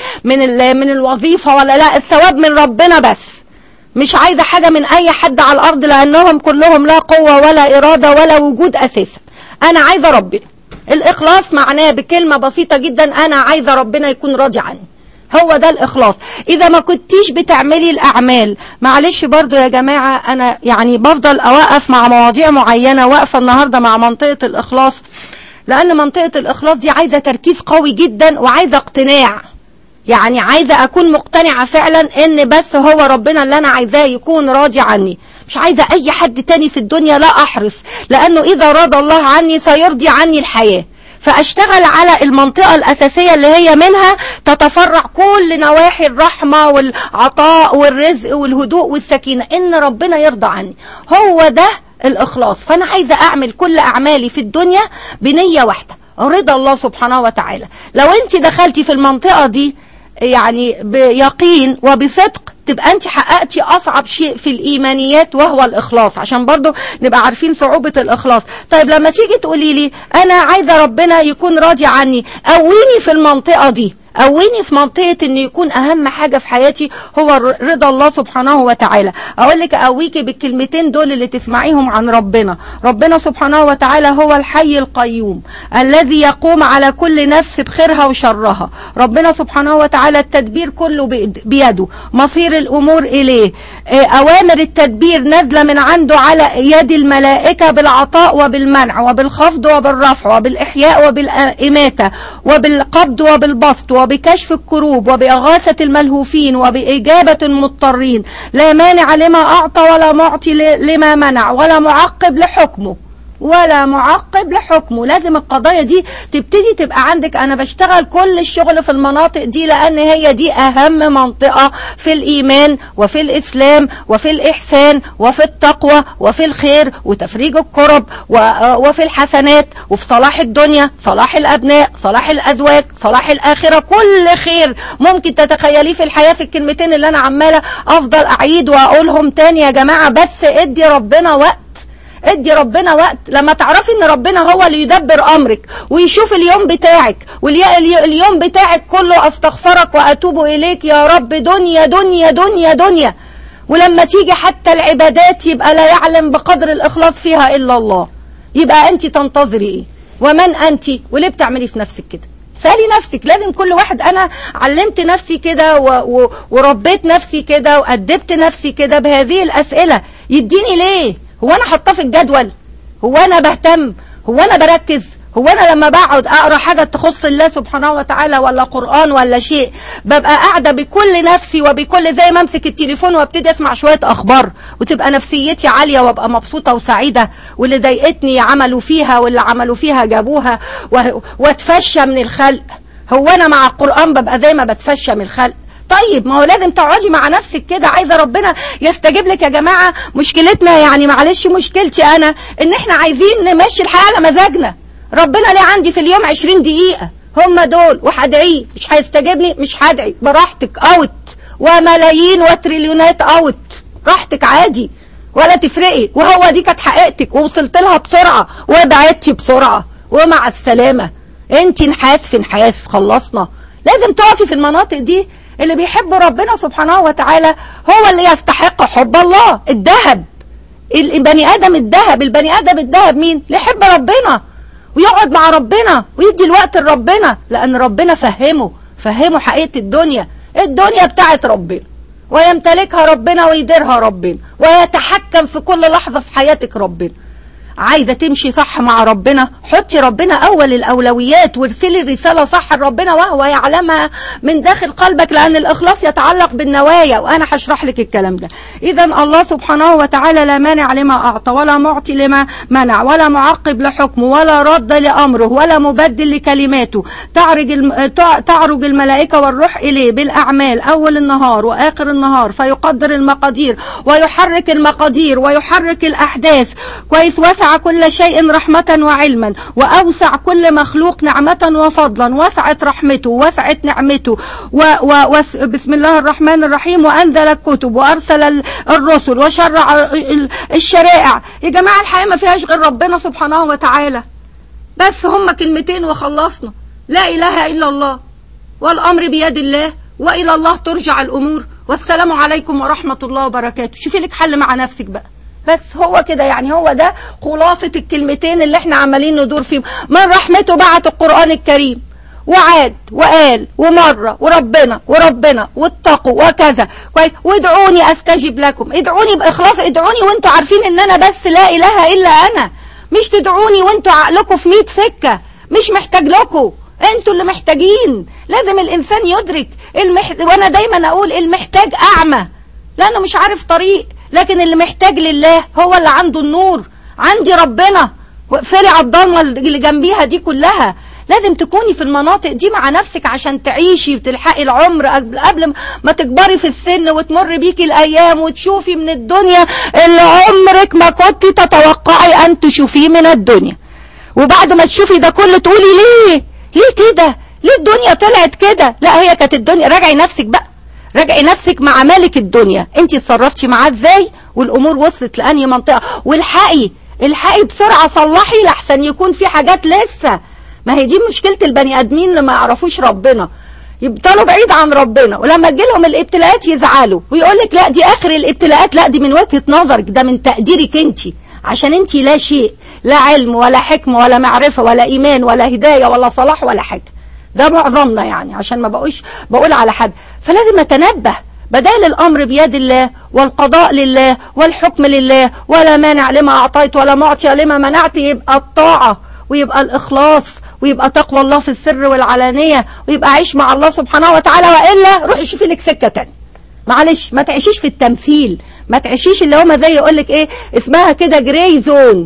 من الوظيفة، ولا لا، الثواب من ربنا بس. مش عايزة حاجة من اي حد على الارض، لانهم كلهم لا قوة ولا ارادة ولا وجود اساسا. انا عايزة ربنا. الاخلاص معناه بكلمة بسيطة جدا انا عايزة ربنا يكون راضي عني. هو ده الإخلاص. إذا ما كنتيش بتعملي الأعمال، معلش برضو يا جماعة أنا يعني بفضل أوقف مع مواضيع معينة، واقفة النهاردة مع منطقة الإخلاص، لأن منطقة الإخلاص دي عايزة تركيز قوي جدا وعايزة اقتناع. يعني عايزة أكون مقتنعة فعلا إن بس هو ربنا اللي أنا عايزاه يكون راضي عني، مش عايزة أي حد تاني في الدنيا. لا أحرص، لأنه إذا رضى الله عني سيرضي عني الحياة. فاشتغل على المنطقة الأساسية اللي هي منها تتفرع كل نواحي الرحمة والعطاء والرزق والهدوء والسكينة، إن ربنا يرضى عني. هو ده الإخلاص. فأنا عايزة أعمل كل أعمالي في الدنيا بنية واحدة، رضا الله سبحانه وتعالى. لو أنت دخلتي في المنطقة دي يعني بيقين وبصدق، تبقى انت حققتي اصعب شيء في الايمانيات وهو الاخلاص، عشان برضو نبقى عارفين صعوبة الاخلاص. طيب لما تيجي تقولي لي انا عايزة ربنا يكون راضي عني، قويني في المنطقة دي. قويني في منطقة ان يكون اهم حاجة في حياتي هو رضا الله سبحانه وتعالى. اقول لك اقويكي بالكلمتين دول اللي تسمعيهم عن ربنا. ربنا سبحانه وتعالى هو الحي القيوم الذي يقوم على كل نفس بخيرها وشرها. ربنا سبحانه وتعالى التدبير كله بيده، مصير الامور اليه. اوامر التدبير نازلة من عنده على يد الملائكة بالعطاء وبالمنع وبالخفض وبالرفع وبالاحياء وبالاماتة وبالقبض وبالبسط وبكشف الكروب وبإغاثة الملهوفين وبإجابة المضطرين. لا مانع لما أعطى ولا معطي لما منع ولا معقب لحكمه ولا معقب لحكمه. لازم القضايا دي تبتدي تبقى عندك. انا بشتغل كل الشغل في المناطق دي لان هي دي اهم منطقة في الايمان وفي الاسلام وفي الاحسان وفي التقوى وفي الخير وتفريج الكرب وفي الحسنات وفي صلاح الدنيا، صلاح الابناء، صلاح الازواج، صلاح الاخرة. كل خير ممكن تتخيليه في الحياة في الكلمتين اللي انا عمالة افضل اعيد واقولهم تاني يا جماعة. بس ادي ربنا وقت، ادي ربنا وقت. لما تعرفي ان ربنا هو اللي يدبر امرك ويشوف اليوم بتاعك، واليوم بتاعك كله استغفرك واتوب اليك يا رب، دنيا دنيا دنيا دنيا. ولما تيجي حتى العبادات يبقى لا يعلم بقدر الاخلاص فيها الا الله. يبقى انت تنتظري ايه؟ ومن انت؟ وليه بتعملي في نفسك كده؟ سألي نفسك. لازم كل واحد، انا علمت نفسي كده وربيت نفسي كده وأدبت نفسي كده بهذه الاسئلة. يديني ليه؟ هو انا حاطاه في الجدول؟ هو انا بهتم؟ هو انا بركز؟ هو انا لما بقعد اقرا حاجه تخص الله سبحانه وتعالى ولا قران ولا شيء ببقى قاعده بكل نفسي وبكل، زي ما امسك التليفون وابتدي اسمع شويه اخبار وتبقى نفسيتي عاليه وابقى مبسوطه وسعيده، واللي ضايقتني عملوا فيها واللي عملوا فيها جابوها واتفشى من الخلق. هو انا مع القران ببقى زي ما بتفشى من الخلق؟ طيب ما هو لازم تقعدي مع نفسك كده. عايزه ربنا يستجيب لك يا جماعه. مشكلتنا يعني معلش مشكلتي انا ان احنا عايزين نمشي الحياه على مزاجنا. ربنا ليه عندي في اليوم 20 دقيقه هم دول وهدعيه؟ مش هيستجيب لي؟ مش هدعي، براحتك، اوت. وملايين وتريليونات اوت، راحتك عادي ولا تفرقي. وهو دي كانت حقيقتك ووصلت لها بسرعه وبعدتي بسرعه ومع السلامه. انت نحاس في نحاس، خلصنا. لازم تقفي في المناطق دي. اللي بيحب ربنا سبحانه وتعالى هو اللي يستحق حب الله. الذهب، البني ادم الذهب، البني ادم الذهب مين؟ اللي يحب ربنا ويقعد مع ربنا ويدي الوقت لربنا، لان ربنا فهمه حقيقة الدنيا. الدنيا بتاعت ربنا ويمتلكها ربنا ويديرها ربنا ويتحكم في كل لحظة في حياتك ربنا. عايزة تمشي صح مع ربنا، حطي ربنا أول الأولويات وارسلي الرسالة صح لربنا وهو يعلمها من داخل قلبك، لأن الإخلاص يتعلق بالنوايا وأنا هشرح لك الكلام ده. إذا الله سبحانه وتعالى لا مانع لما أعطى ولا معطي لما منع ولا معقب لحكمه ولا رد لأمره ولا مبدل لكلماته. تعرج الملائكة والروح إليه بالأعمال أول النهار وآخر النهار، فيقدر المقادير ويحرك المقادير ويحرك الأحداث. كويس. وسع كل شيء رحمة وعلما، وأوسع كل مخلوق نعمة وفضلا. وسعت رحمته وسعت نعمته بسم الله الرحمن الرحيم. وأنزل الكتب وأرسل الرسل وشرع الشرائع. يا جماعة الحياة ما فيهاش غير ربنا سبحانه وتعالى. بس هم كلمتين وخلصنا. لا إله إلا الله والأمر بيد الله وإلى الله ترجع الأمور. والسلام عليكم ورحمة الله وبركاته. شوفي لك حل مع نفسك بقى. بس هو كده يعني. هو ده خلاصة الكلمتين اللي احنا عمالين ندور فيهم. من رحمته بعت القرآن الكريم وعاد وقال ومرة وربنا واتقوا وكذا. كويس. وادعوني استجب لكم. ادعوني بإخلاص، ادعوني وانتوا عارفين ان انا بس لا اله الا انا. مش تدعوني وانتوا عقلكم في 100 سكة. مش محتاج لكم، انتوا اللي محتاجين. لازم الانسان يدرك وانا دايما اقول المحتاج اعمى لانه مش عارف طريق، لكن اللي محتاج لله هو اللي عنده النور. عندي ربنا واقفلي على الضلمه اللي جنبيها دي كلها. لازم تكوني في المناطق دي مع نفسك عشان تعيشي وتلحقي العمر قبل ما تكبري في السن وتمر بيكي الايام وتشوفي من الدنيا اللي عمرك ما كنت تتوقعي ان تشوفيه من الدنيا. وبعد ما تشوفي ده كله تقولي ليه كده؟ ليه الدنيا طلعت كده؟ لا، هي كانت الدنيا. راجعي نفسك بقى، راجعي نفسك مع مالك الدنيا. انت اتصرفتي معاه ازاي والامور وصلت لانهي منطقه. والحقي بسرعه، صلحي لحسن يكون في حاجات لسه. ما هي دي مشكله البني ادمين اللي ما يعرفوش ربنا. يبطلوا بعيد عن ربنا، ولما تجيلهم الابتلاءات يزعلوا ويقولك لا دي اخر الابتلاءات. لا، دي من وجهة نظرك، ده من تقديرك انت، عشان انت لا شيء، لا علم ولا حكمة ولا معرفة ولا ايمان ولا هداية ولا صلاح ولا حاجة. ده معظمنا يعني، عشان ما بقوش بقول على حد. فلازم نتنبه، بدال الامر بيد الله والقضاء لله والحكم لله، ولا مانع لما اعطيت ولا معطي لما منعت. يبقى الطاعة ويبقى الاخلاص ويبقى تقوى الله في السر والعلانية، ويبقى عيش مع الله سبحانه وتعالى. وإلا روحي شوفي لك سكة تانية. معلش، ما تعيشيش في التمثيل، ما تعيشيش اللي هما زي يقولك ايه اسمها كده جراي زون،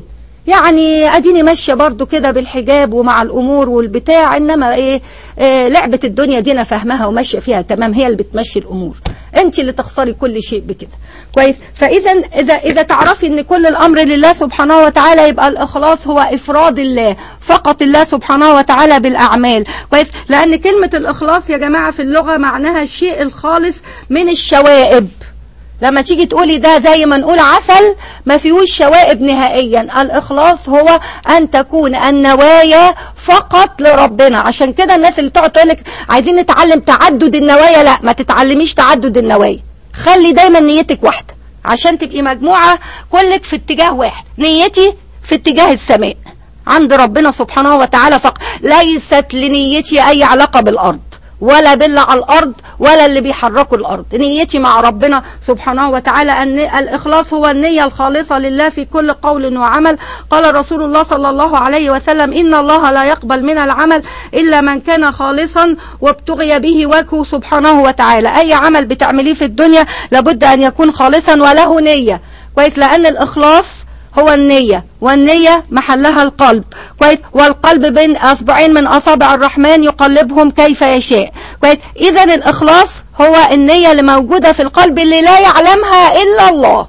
يعني اديني ماشيه برضو كده بالحجاب ومع الامور والبتاع، انما ايه لعبه الدنيا دي انا فاهمها وماشيه فيها تمام، هي اللي بتمشي الامور، انت اللي تخسري كل شيء بكده. كويس. فاذا اذا تعرفي ان كل الامر لله سبحانه وتعالى، يبقى الاخلاص هو افراد الله فقط، الله سبحانه وتعالى بالاعمال. كويس. لان كلمه الاخلاص يا جماعه في اللغه معناها الشيء الخالص من الشوائب. لما تيجي تقولي ده زي ما نقول عسل ما فيهوش شوائب نهائيا. الإخلاص هو أن تكون النوايا فقط لربنا. عشان كده الناس اللي تقعد تقولك عايزين نتعلم تعدد النوايا، لا، ما تتعلميش تعدد النوايا، خلي دايما نيتك واحدة عشان تبقي مجموعة كلك في اتجاه واحد. نيتي في اتجاه السماء عند ربنا سبحانه وتعالى فقط، ليست لنيتي أي علاقة بالأرض ولا بالله على الأرض ولا اللي بيحركوا الأرض. نيتي مع ربنا سبحانه وتعالى. أن الإخلاص هو النية الخالصة لله في كل قول وعمل. قال رسول الله صلى الله عليه وسلم: إن الله لا يقبل من العمل إلا من كان خالصا وابتغي به وجهه سبحانه وتعالى. أي عمل بتعمليه في الدنيا لابد أن يكون خالصا وله نية. كويس. لأن الإخلاص هو النية، والنية محلها القلب. كويس. والقلب بين أصبعين من أصابع الرحمن يقلبهم كيف يشاء. كويس. إذن الإخلاص هو النية اللي موجودة في القلب اللي لا يعلمها إلا الله.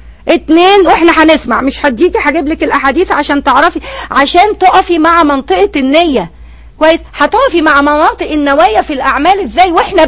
2، واحنا هنسمع، مش هديكي هجيب لك الأحاديث عشان تعرفي، عشان تقفي مع منطقة النية. كويس. هتقفي مع مناطق النوايا في الأعمال ازاي واحنا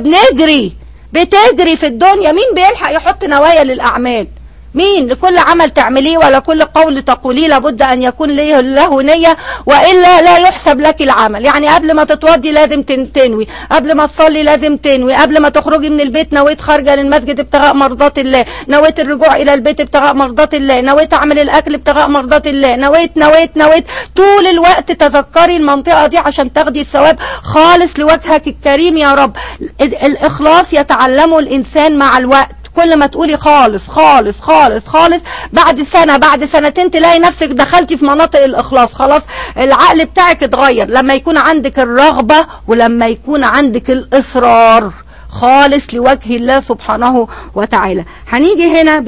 بتجري في الدنيا. مين بيلحق يحط نوايا للأعمال؟ مين؟ لكل عمل تعمليه ولا كل قول تقوليه لابد أن يكون له نية، وإلا لا يحسب لك العمل. يعني قبل ما تتوضي لازم تنوي، قبل ما تصلي لازم تنوي، قبل ما تخرجي من البيت نويت خارجة للمسجد ابتغاء مرضات الله، نويت الرجوع إلى البيت ابتغاء مرضات الله، نويت أعمل الأكل ابتغاء مرضات الله، نويت طول الوقت. تذكري المنطقة دي عشان تاخدي الثواب خالص لوجهك الكريم يا رب. الإخلاص يتعلمه الإنسان مع الوقت. كل ما تقولي خالص خالص خالص خالص، بعد سنة بعد سنتين تلاقي نفسك دخلتي في مناطق الإخلاص. خلاص العقل بتاعك اتغير لما يكون عندك الرغبة ولما يكون عندك الإصرار خالص لوجه الله سبحانه وتعالى. هنيجي هنا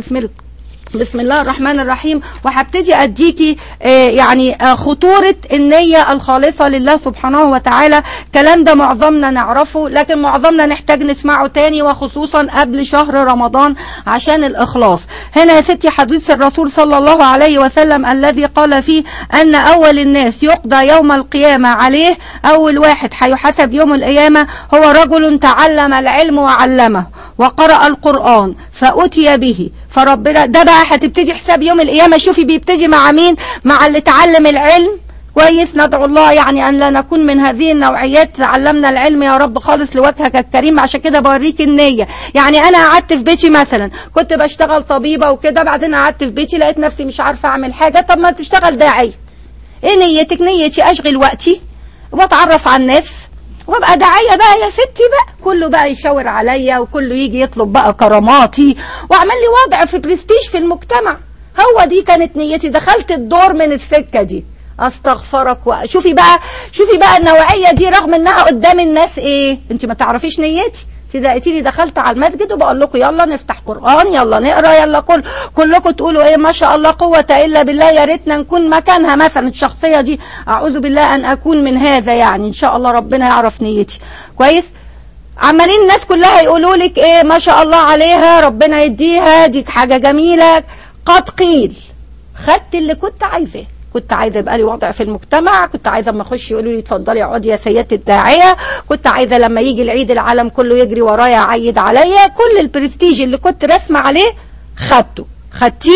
بسم الله الرحمن الرحيم، وهبتدي اديكي يعني خطورة النية الخالصة لله سبحانه وتعالى. الكلام ده معظمنا نعرفه، لكن معظمنا نحتاج نسمعه تاني، وخصوصا قبل شهر رمضان عشان الإخلاص. هنا يا ستي حديث الرسول صلى الله عليه وسلم الذي قال فيه أن أول الناس يقضى يوم القيامة عليه، أول واحد هيحاسب يوم القيامة هو رجل تعلم العلم وعلمه وقرأ القرآن فأتي به. فربنا ده بقى هتبتدي حساب يوم القيامة. شوفي بيبتدي مع مين؟ مع اللي تعلم العلم. كويس. ندعو الله يعني أن لا نكون من هذه النوعيات. تعلمنا العلم يا رب خالص لوجهك الكريم. عشان كده بوريك النية. يعني أنا قعدت في بيتي مثلا، كنت بشتغل طبيبة وكده، بعدين قعدت في بيتي لقيت نفسي مش عارفة أعمل حاجة. طب ما تشتغل داعية. إيه نيتك؟ نيتي أشغل وقتي وأتعرف على الناس وابقى داعية بقى يا ستي بقى. كله بقى يشاور عليا وكله يجي يطلب بقى كراماتي واعمل لي وضع في برستيج في المجتمع. هو دي كانت نيتي. دخلت الدور من السكة دي. استغفرك. شوفي بقى النوعية دي رغم انها قدام الناس ايه، انت ما تعرفيش نيتي. تلاقيتيني دخلت على المسجد وبقول لكم يلا نفتح قرآن، يلا نقرا، يلا كلكم تقولوا ايه ما شاء الله قوة الا بالله. يا ريتنا نكون مكانها مثلا الشخصية دي. اعوذ بالله ان اكون من هذا. يعني ان شاء الله ربنا يعرف نيتي. كويس. عمالين الناس كلها يقولوا لك ايه ما شاء الله عليها، ربنا يديها، دي حاجة جميلة. قد قيل خدت اللي كنت عايزاه. كنت عايزه يبقى لي وضع في المجتمع، كنت عايزه اما اخش يقولوا لي اتفضلي اقعدي يا سياده الداعيه، كنت عايزه لما يجي العيد العالم كله يجري ورايا يعيد عليا. كل البرستيج اللي كنت راسمه عليه خدتيه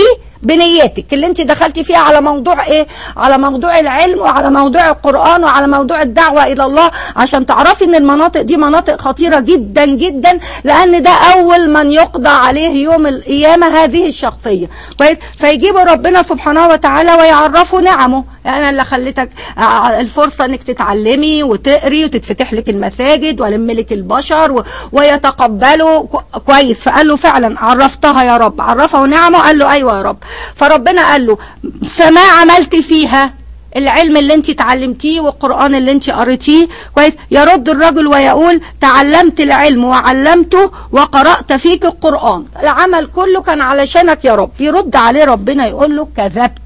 بنيتك اللي انت دخلتي فيها على موضوع ايه؟ على موضوع العلم وعلى موضوع القرآن وعلى موضوع الدعوة الى الله، عشان تعرفي ان المناطق دي مناطق خطيرة جدا جدا، لان ده اول من يقضى عليه يوم القيامة هذه الشخصية. كويس؟ فيجيبوا ربنا سبحانه وتعالى ويعرفوا نعمه. انا اللي خليتك الفرصة انك تتعلمي وتقري وتتفتح لك المساجد والم لك البشر ويتقبلوا. كويس؟ فقال له فعلا عرفتها يا رب، عرفه نعمه. قال له ايوه يا رب. فربنا قال له فما عملت فيها؟ العلم اللي انت تعلمتيه والقرآن اللي انت قريتيه. كويس؟ يرد الرجل ويقول تعلمت العلم وعلمته وقرأت فيك القرآن، العمل كله كان علشانك يا رب. يرد عليه ربنا يقول له كذبت.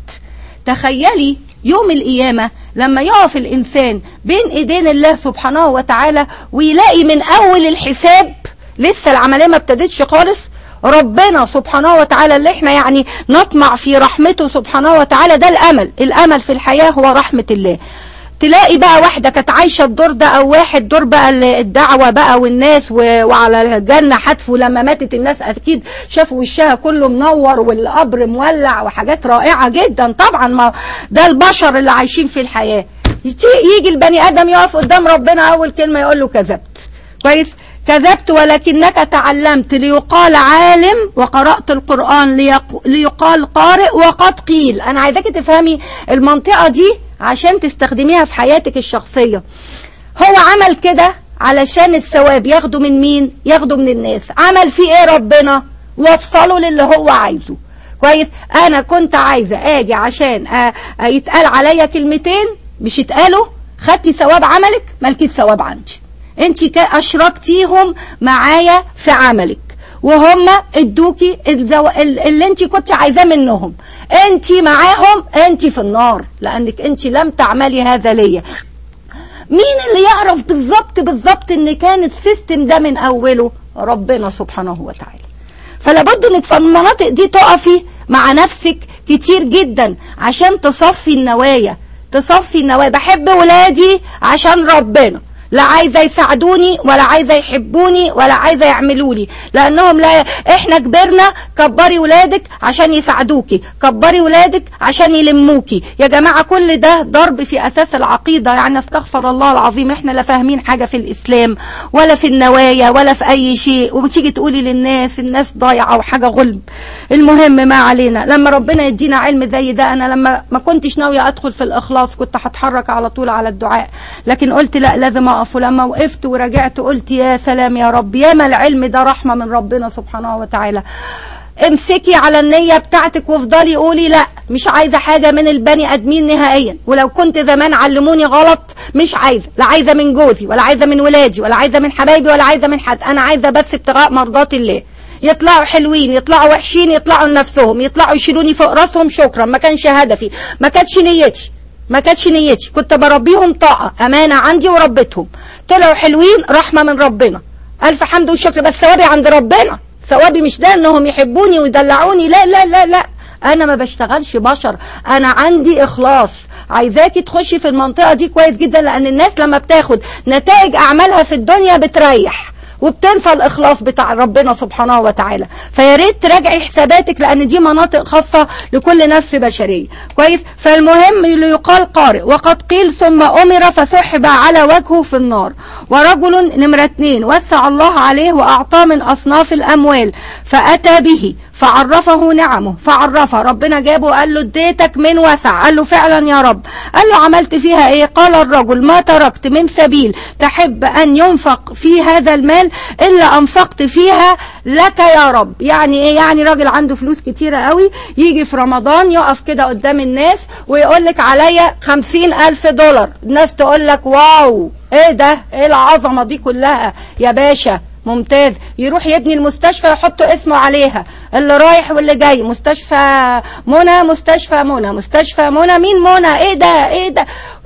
تخيلي يوم القيامة لما يقف الإنسان بين إيدين الله سبحانه وتعالى ويلاقي من أول الحساب لسه العملية ما ابتدتش خالص، ربنا سبحانه وتعالى اللي احنا يعني نطمع في رحمته سبحانه وتعالى. ده الأمل في الحياة هو رحمة الله. تلاقي بقى واحدة كانت عايشة الدور ده او واحد دور بقى الدعوة بقى والناس وعلى الجنة حتف، ولما ماتت الناس اكيد شافوا وشها كله منور والقبر مولع وحاجات رائعة جدا. طبعا ما ده البشر اللي عايشين في الحياة. يجي البني ادم يقف قدام ربنا اول كلمة يقول له كذبت. كويس؟ كذبت ولكنك تعلمت ليقال عالم وقرأت القرآن ليقال قارئ وقد قيل. انا عايزاك تفهمي المنطقة دي عشان تستخدميها في حياتك الشخصية. هو عمل كده علشان الثواب ياخده من مين؟ ياخده من الناس. عمل فيه ايه ربنا؟ وصله للي هو عايزه. كويس؟ انا كنت عايزة اجي عشان يتقال عليا كلمتين مش يتقالوا، خدتي ثواب عملك مالكي ثواب عندي. انت اشركتيهم معايا في عملك وهم ادوكي اللي انت كنت عايزاه منهم، انت معاهم انت في النار لانك انت لم تعملي هذا ليا. مين اللي يعرف بالظبط ان كان السيستم ده من اوله؟ ربنا سبحانه وتعالى. فلابد انك في المناطق دي تقفي مع نفسك كتير جدا عشان تصفي النوايا. بحب ولادي عشان ربنا، لا عايزة يساعدوني ولا عايزة يحبوني ولا عايزة يعملوا لي، لانهم لا. احنا كبرنا. كبري ولادك عشان يساعدوكي، كبري ولادك عشان يلموكي. يا جماعة كل ده ضرب في اساس العقيدة. يعني استغفر الله العظيم، احنا لا فاهمين حاجة في الاسلام ولا في النوايا ولا في اي شيء، وبتيجي تقولي للناس الناس ضايعة وحاجة غلب. المهم ما علينا. لما ربنا يدينا علم زي ده، انا لما ما كنتش ناوية ادخل في الاخلاص كنت هتحرك على طول على الدعاء، لكن قلت لا لازم اقف. ولما وقفت ورجعت قلت يا سلام يا رب، ياما العلم ده رحمة من ربنا سبحانه وتعالى. امسكي على النية بتاعتك وافضلي قولي لا مش عايزة حاجة من البني ادمين نهائيا. ولو كنت زمان علموني غلط مش عايزة، لا عايزة من جوزي ولا عايزة من ولادي ولا عايزة من حبايبي ولا عايزة من حد. انا عايزة بس ابتغاء مرضات الله. يطلعوا حلوين يطلعوا وحشين يطلعوا لنفسهم، يطلعوا يشيلوني فوق راسهم شكرا. ما كانش هدفي، ما كانتش نيتي. كنت بربيهم طاعة امانة عندي وربيتهم. طلعوا حلوين رحمة من ربنا، الف حمد والشكر. بس ثوابي عند ربنا. ثوابي مش ده انهم يحبوني ويدلعوني، لا لا لا لا. انا ما بشتغلش بشر، انا عندي اخلاص. عايزاكي تخشي في المنطقة دي كويس جدا، لان الناس لما بتاخد نتائج اعمالها في الدنيا بتريح وبتنسى الاخلاص بتاع ربنا سبحانه وتعالى. فيا ريت تراجعي حساباتك، لان دي مناطق خاصة لكل نفس بشرية. كويس؟ فالمهم ليقال قارئ وقد قيل ثم امر فسحب على وجهه في النار. ورجل نمرة 2 وسع الله عليه واعطاه من اصناف الاموال فاتى به فعرفه نعمه. فعرفه ربنا جابه وقال له اديتك من وسع. قال له فعلا يا رب. قال له عملت فيها ايه؟ قال الرجل ما تركت من سبيل تحب ان ينفق في هذا المال الا انفقت فيها لك يا رب. يعني ايه؟ يعني راجل عنده فلوس كتيرة قوي، يجي في رمضان يقف كده قدام الناس ويقول لك عليا 50,000 دولار. الناس تقول لك واو ايه ده، ايه العظمة دي كلها يا باشا، ممتاز. يروح يبني المستشفى يحط اسمه عليها، اللي رايح واللي جاي، مستشفى منى مستشفى منى مستشفى منى. مين منى؟ ايه ده.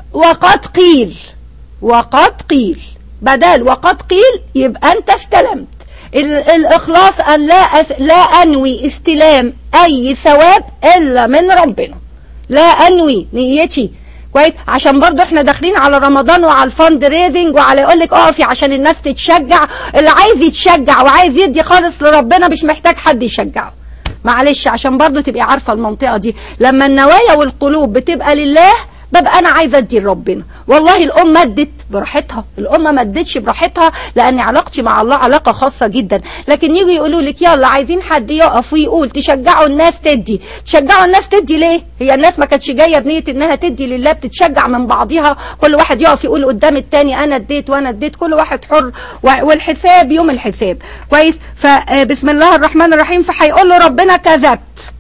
وقد قيل بدل وقد قيل يبقى انت استلمت. الاخلاص ان لا انوي استلام اي ثواب الا من ربنا، لا انوي نيتي. كويس؟ عشان برضو احنا داخلين على رمضان وعلى الفند ريزنج وعلى يقولك اقفي عشان الناس تتشجع. اللي عايز يتشجع وعايز يدي خالص لربنا مش محتاج حد يشجعه. معلش عشان برضو تبقي عارفة المنطقة دي، لما النوايا والقلوب بتبقى لله ببقى انا عايزه ادي لربنا. والله الام مدت براحتها، الام ما ادتش براحتها، لان علاقتي مع الله علاقه خاصه جدا. لكن يجي يقولوا لك يلا عايزين حد يقف ويقول تشجعوا الناس تدي، تشجعوا الناس تدي ليه؟ هي الناس ما كانتش جايه بنيه انها تدي لله، بتتشجع من بعضها، كل واحد يقف يقول قدام التاني انا اديت وانا اديت، كل واحد حر والحساب يوم الحساب. كويس؟ فبسم الله الرحمن الرحيم، فهيقول له ربنا كذبت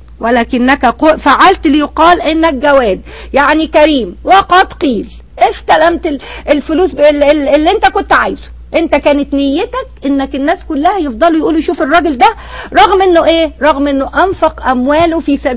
ولكنك فعلت ليقال انك جواد، يعني كريم، وقد قيل استلمت الفلوس اللي انت كنت عايزه. انت كانت نيتك انك الناس كلها يفضلوا يقولوا شوف الراجل ده، رغم انه ايه؟ رغم انه انفق امواله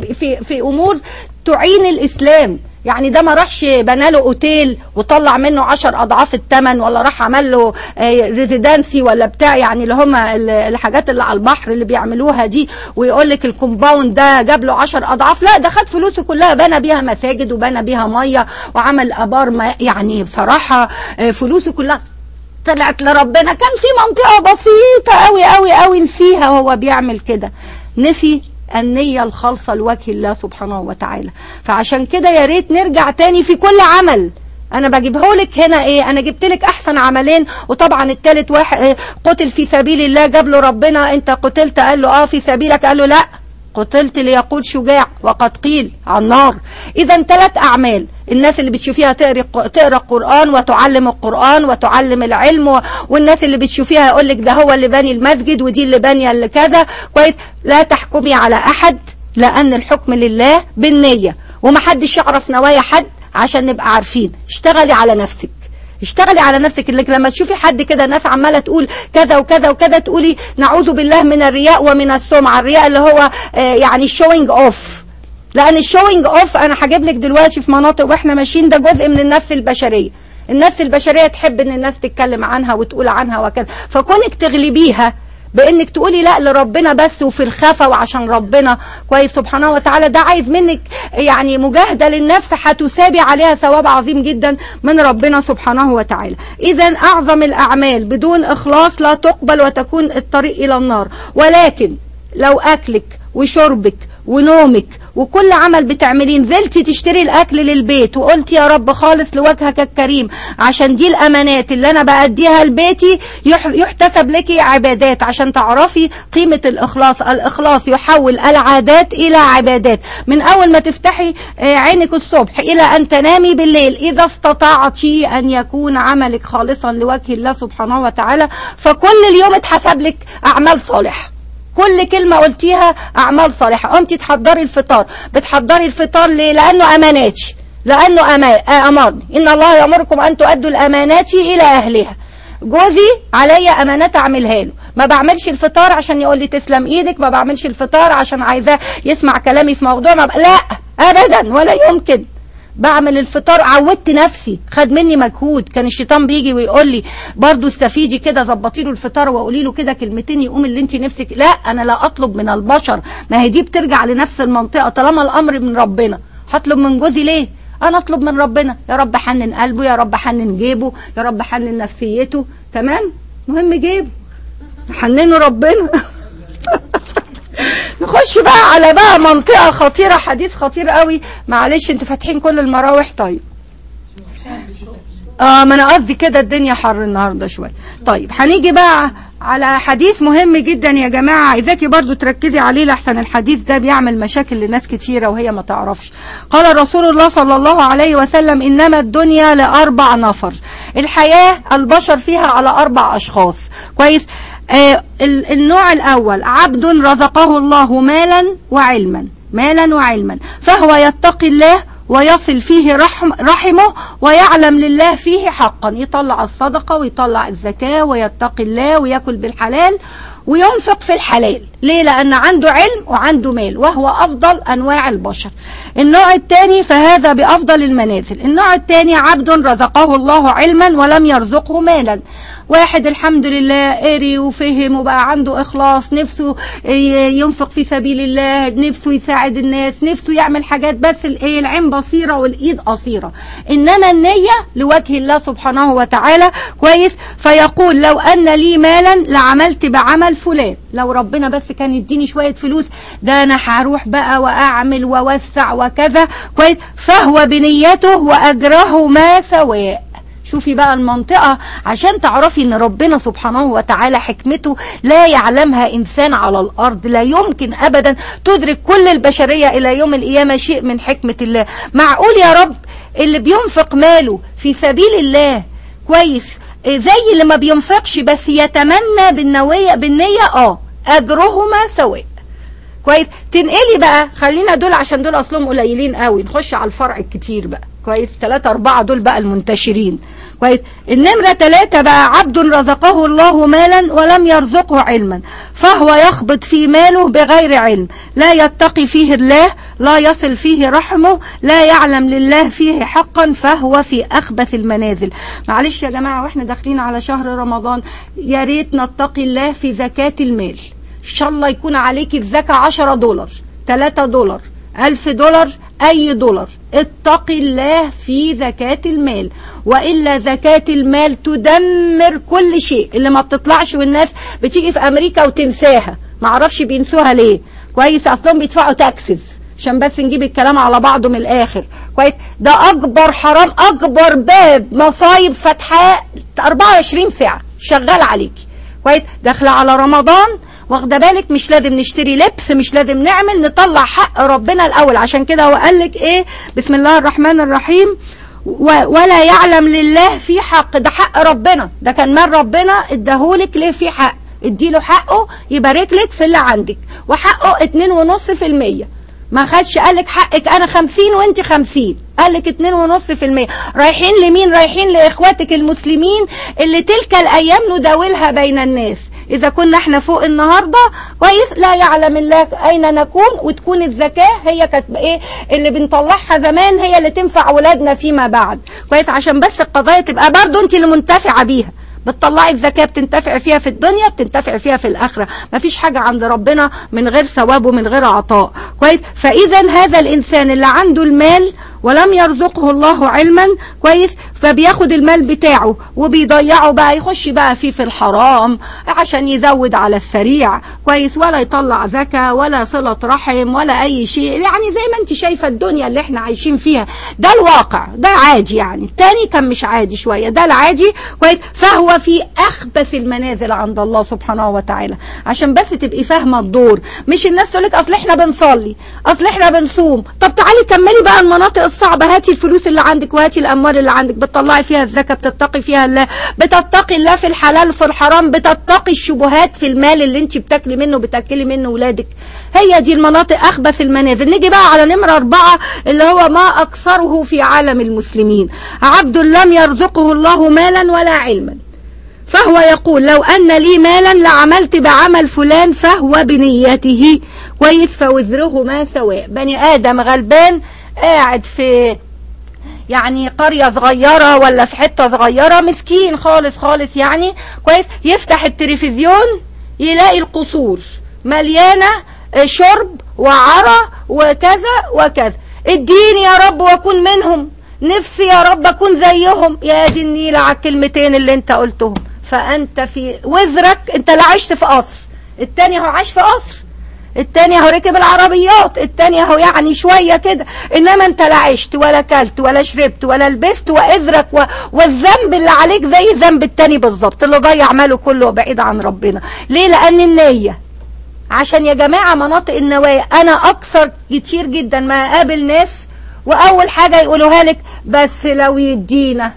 في امور تعين الاسلام. يعني ده ما راحش بنى له اوتيل وطلع منه 10 اضعاف الثمن، ولا راح عمل له ريزيدنسي ولا بتاع، يعني اللي هم الحاجات اللي على البحر اللي بيعملوها دي، ويقول لك الكومباوند ده جاب له 10 اضعاف. لا، ده خد فلوسه كلها بنى بيها مساجد وبنى بيها ميه وعمل ابار. يعني بصراحه فلوسه كلها طلعت لربنا. كان في منطقه بسيطه قوي قوي قوي نسيها وهو بيعمل كده، نسي النية الخالصة لوجه الله سبحانه وتعالى. فعشان كده يا ريت نرجع تاني في كل عمل. انا بجيبهولك هنا ايه؟ انا جبتلك احسن عملين، وطبعا التالت واحد قتل في سبيل الله، جاب له ربنا انت قتلت، قال له في سبيلك، قال له لا قتلت ليقول شجاع وقد قيل على النار. اذا 3 اعمال، الناس اللي بتشوفيها تقرا القرآن وتعلم القرآن وتعلم العلم، والناس اللي بتشوفيها يقول لك ده هو اللي بني المسجد ودي اللي بانيه اللي كذا. كويس؟ لا تحكمي على احد، لان الحكم لله بالنية، ومحدش يعرف نوايا حد عشان نبقى عارفين. اشتغلي على نفسك، اشتغلي على نفسك. انك لما تشوفي حد كده ناس عماله تقول كذا وكذا وكذا، تقولي نعوذ بالله من الرياء ومن السمعه. الرياء اللي هو يعني الشوينج اوف، لان الشوينج اوف انا هجيب لك دلوقتي في مناطق واحنا ماشيين، ده جزء من النفس البشريه. النفس البشريه تحب ان الناس تتكلم عنها وتقول عنها وكذا، فكونك تغلبيها بانك تقولي لا لربنا بس وفي الخفا وعشان ربنا كويس سبحانه وتعالى، ده عايز منك يعني مجاهده للنفس هتسابي عليها ثواب عظيم جدا من ربنا سبحانه وتعالى. اذا اعظم الاعمال بدون اخلاص لا تقبل وتكون الطريق الى النار. ولكن لو اكلك وشربك ونومك وكل عمل بتعملين، نزلتي تشتري الاكل للبيت وقلت يا رب خالص لوجهك الكريم عشان دي الامانات اللي انا باديها لبيتي، يحتسب لك عبادات. عشان تعرفي قيمة الاخلاص. الاخلاص يحول العادات الى عبادات، من اول ما تفتحي عينك الصبح الى ان تنامي بالليل. اذا استطعتي ان يكون عملك خالصا لوجه الله سبحانه وتعالى، فكل اليوم اتحسب لك اعمال صالحة، كل كلمة قلتيها أعمال صالحة. قمتي تحضري الفطار، بتحضري الفطار ليه؟ لأنه أمانات، لأنه أمرني إن الله يأمركم أن تؤدوا الأمانات إلى أهلها. جوزي عليا أمانات أعملها له، ما بعملش الفطار عشان يقول لي تسلم إيدك، ما بعملش الفطار عشان عايزاه يسمع كلامي في موضوع لا أبدا ولا يمكن. بعمل الفطار، عودت نفسي، خد مني مجهود. كان الشيطان بيجي ويقول لي برضو استفيدي كده، ظبطي له الفطار وقولي له كده كلمتين يقوم اللي انت نفسك. لا، انا لا اطلب من البشر، ما هي دي بترجع لنفس المنطقه. طالما الامر من ربنا هطلب من جوزي ليه؟ انا اطلب من ربنا، يا رب حنن قلبه، يا رب حنن جيبه، يا رب حنن نفسيته. تمام؟ مهم جيبه، حننه ربنا. نخش بقى على منطقة خطيرة، حديث خطير قوي. معلش انتوا فاتحين كل المراوح؟ طيب ما انا قصدي كده الدنيا حر النهاردة شوية. طيب هنيجي بقى على حديث مهم جدا يا جماعة، عايزاكي برضو تركزي عليه لحسن الحديث ده بيعمل مشاكل لناس كتيرة وهي ما تعرفش. قال رسول الله صلى الله عليه وسلم إنما الدنيا ل4 نفر. الحياة البشر فيها على 4 أشخاص. كويس؟ النوع الأول عبد رزقه الله مالا وعلما، فهو يتقي الله ويصل فيه رحمه ويعلم لله فيه حقا، يطلع الصدقة ويطلع الزكاة ويتقي الله ويأكل بالحلال وينفق في الحلال. ليه؟ لأن عنده علم وعنده مال، وهو أفضل أنواع البشر. النوع الثاني فهذا بأفضل المنازل. النوع الثاني عبد رزقه الله علما ولم يرزقه مالا. واحد الحمد لله قري وفهم وبقى عنده إخلاص، نفسه ينفق في سبيل الله، نفسه يساعد الناس، نفسه يعمل حاجات، بس العين بصيرة والإيد قصيرة، إنما النية لوجه الله سبحانه وتعالى. كويس؟ فيقول لو أن لي مالا لعملت بعمل فلان، لو ربنا بس كان يديني شوية فلوس ده انا هروح بقى واعمل ووسع وكذا كويس. فهو بنيته واجره ما سواء. شوفي بقى المنطقة عشان تعرفي ان ربنا سبحانه وتعالى حكمته لا يعلمها انسان على الارض. لا يمكن ابدا تدرك كل البشرية الى يوم القيامة شيء من حكمة الله. معقول يا رب اللي بينفق ماله في سبيل الله كويس زي اللي ما بينفقش بس يتمنى بالنية اجرهما سواء كويس. تنقلي بقى خلينا دول عشان دول اصلهم قليلين قوي، نخش على الفرع الكتير بقى كويس. 3 4 دول بقى المنتشرين كويس. النمرة 3 بقى عبد رزقه الله مالا ولم يرزقه علما فهو يخبط في ماله بغير علم، لا يتقي فيه الله، لا يصل فيه رحمه، لا يعلم لله فيه حقا، فهو في أخبث المنازل. معلش يا جماعة واحنا داخلين على شهر رمضان يا ريت نتقي الله في زكاة المال. ان شاء الله يكون عليك الزكاة $10 $3 $1000 أي دولار. اتقي الله في زكاة المال، وإلا زكاة المال تدمر كل شيء. اللي ما بتطلعش والناس بتيجي في أمريكا وتنساها، معرفش بينسوها ليه كويس. أصلاً بيدفعوا تاكسز عشان بس نجيب الكلام على بعضه من الآخر كويس. ده أكبر حرام، أكبر باب مصايب فتحاه 24 ساعة شغال عليكي كويس. داخله على رمضان واخده بالك، مش لازم نشتري لبس، مش لازم نعمل، نطلع حق ربنا الاول. عشان كده هو قال لك ايه؟ بسم الله الرحمن الرحيم ولا يعلم لله في حق. ده حق ربنا، ده كان مال ربنا اداهولك ليه في حق. اديله حقه يبارك لك في اللي عندك، وحقه 2.5%. ما خدش قال لك حقك انا 50 وانت 50، قال لك 2.5%. رايحين لمين؟ رايحين لاخواتك المسلمين اللي تلك الايام نداولها بين الناس. إذا كنا احنا فوق النهاردة كويس لا يعلم الله أين نكون، وتكون الزكاة هي كانت ايه اللي بنطلعها زمان، هي اللي تنفع ولادنا فيما بعد كويس. عشان بس القضايا تبقى برضو انت اللي منتفعة بيها. بتطلعي الزكاة بتنتفع فيها في الدنيا، بتنتفع فيها في الآخرة. مفيش حاجة عند ربنا من غير ثواب ومن غير عطاء كويس. فإذا هذا الإنسان اللي عنده المال ولم يرزقه الله علما كويس، فبياخد المال بتاعه وبيضيعه بقى، يخش بقى فيه في الحرام عشان يزود على السريع كويس، ولا يطلع زكاة ولا صلة رحم ولا أي شيء. يعني زي ما انت شايفة الدنيا اللي احنا عايشين فيها، ده الواقع، ده عادي. يعني التاني كان مش عادي شوية، ده العادي كويس. فهو في أخبث المنازل عند الله سبحانه وتعالى. عشان بس تبقي فاهمة الدور. مش الناس تقولك أصل احنا بنصلي، أصل احنا بنصوم. طب تعالي كملي بقى المناطق الصعبة، هاتي الفلوس اللي عندك وهاتي الأموال اللي عندك، بتطلعي فيها الزكاة، بتتقي فيها الله، بتتقي الله في الحلال وفي الحرام، بتتقي الشبهات في المال اللي انت بتاكلي منه بتاكلي منه ولادك. هي دي المناطق أخبث المنازل. نيجي بقى على نمرة 4 اللي هو ما أكثره في عالم المسلمين. عبد لم يرزقه الله مالا ولا علما فهو يقول لو أن لي مالا لعملت بعمل فلان فهو بنيته كويس فوزره ما سواء. بني آدم غلبان قاعد في يعني قرية صغيرة ولا في حتة صغيرة، مسكين خالص خالص يعني كويس، يفتح التلفزيون يلاقي القصور مليانة شرب وعرى وكذا وكذا. اديني يا رب واكون منهم، نفسي يا رب اكون زيهم. يا دي النيلة على الكلمتين اللي انت قلتهم. فانت في وزرك، انت لا عشت في قصر، التاني هو عاش في قصر، التاني هو ركب العربيات، التاني هو يعني شوية كده، انما انت لا عشت ولا كلت ولا شربت ولا لبست، وإذرك والذنب اللي عليك زي ذنب التاني بالظبط اللي ضيع ماله كله بعيد عن ربنا. ليه؟ لأن النية. عشان يا جماعة مناطق النوايا، أنا أكثر كتير جدا ما أقابل ناس وأول حاجة يقولوها لك بس لو يدينا،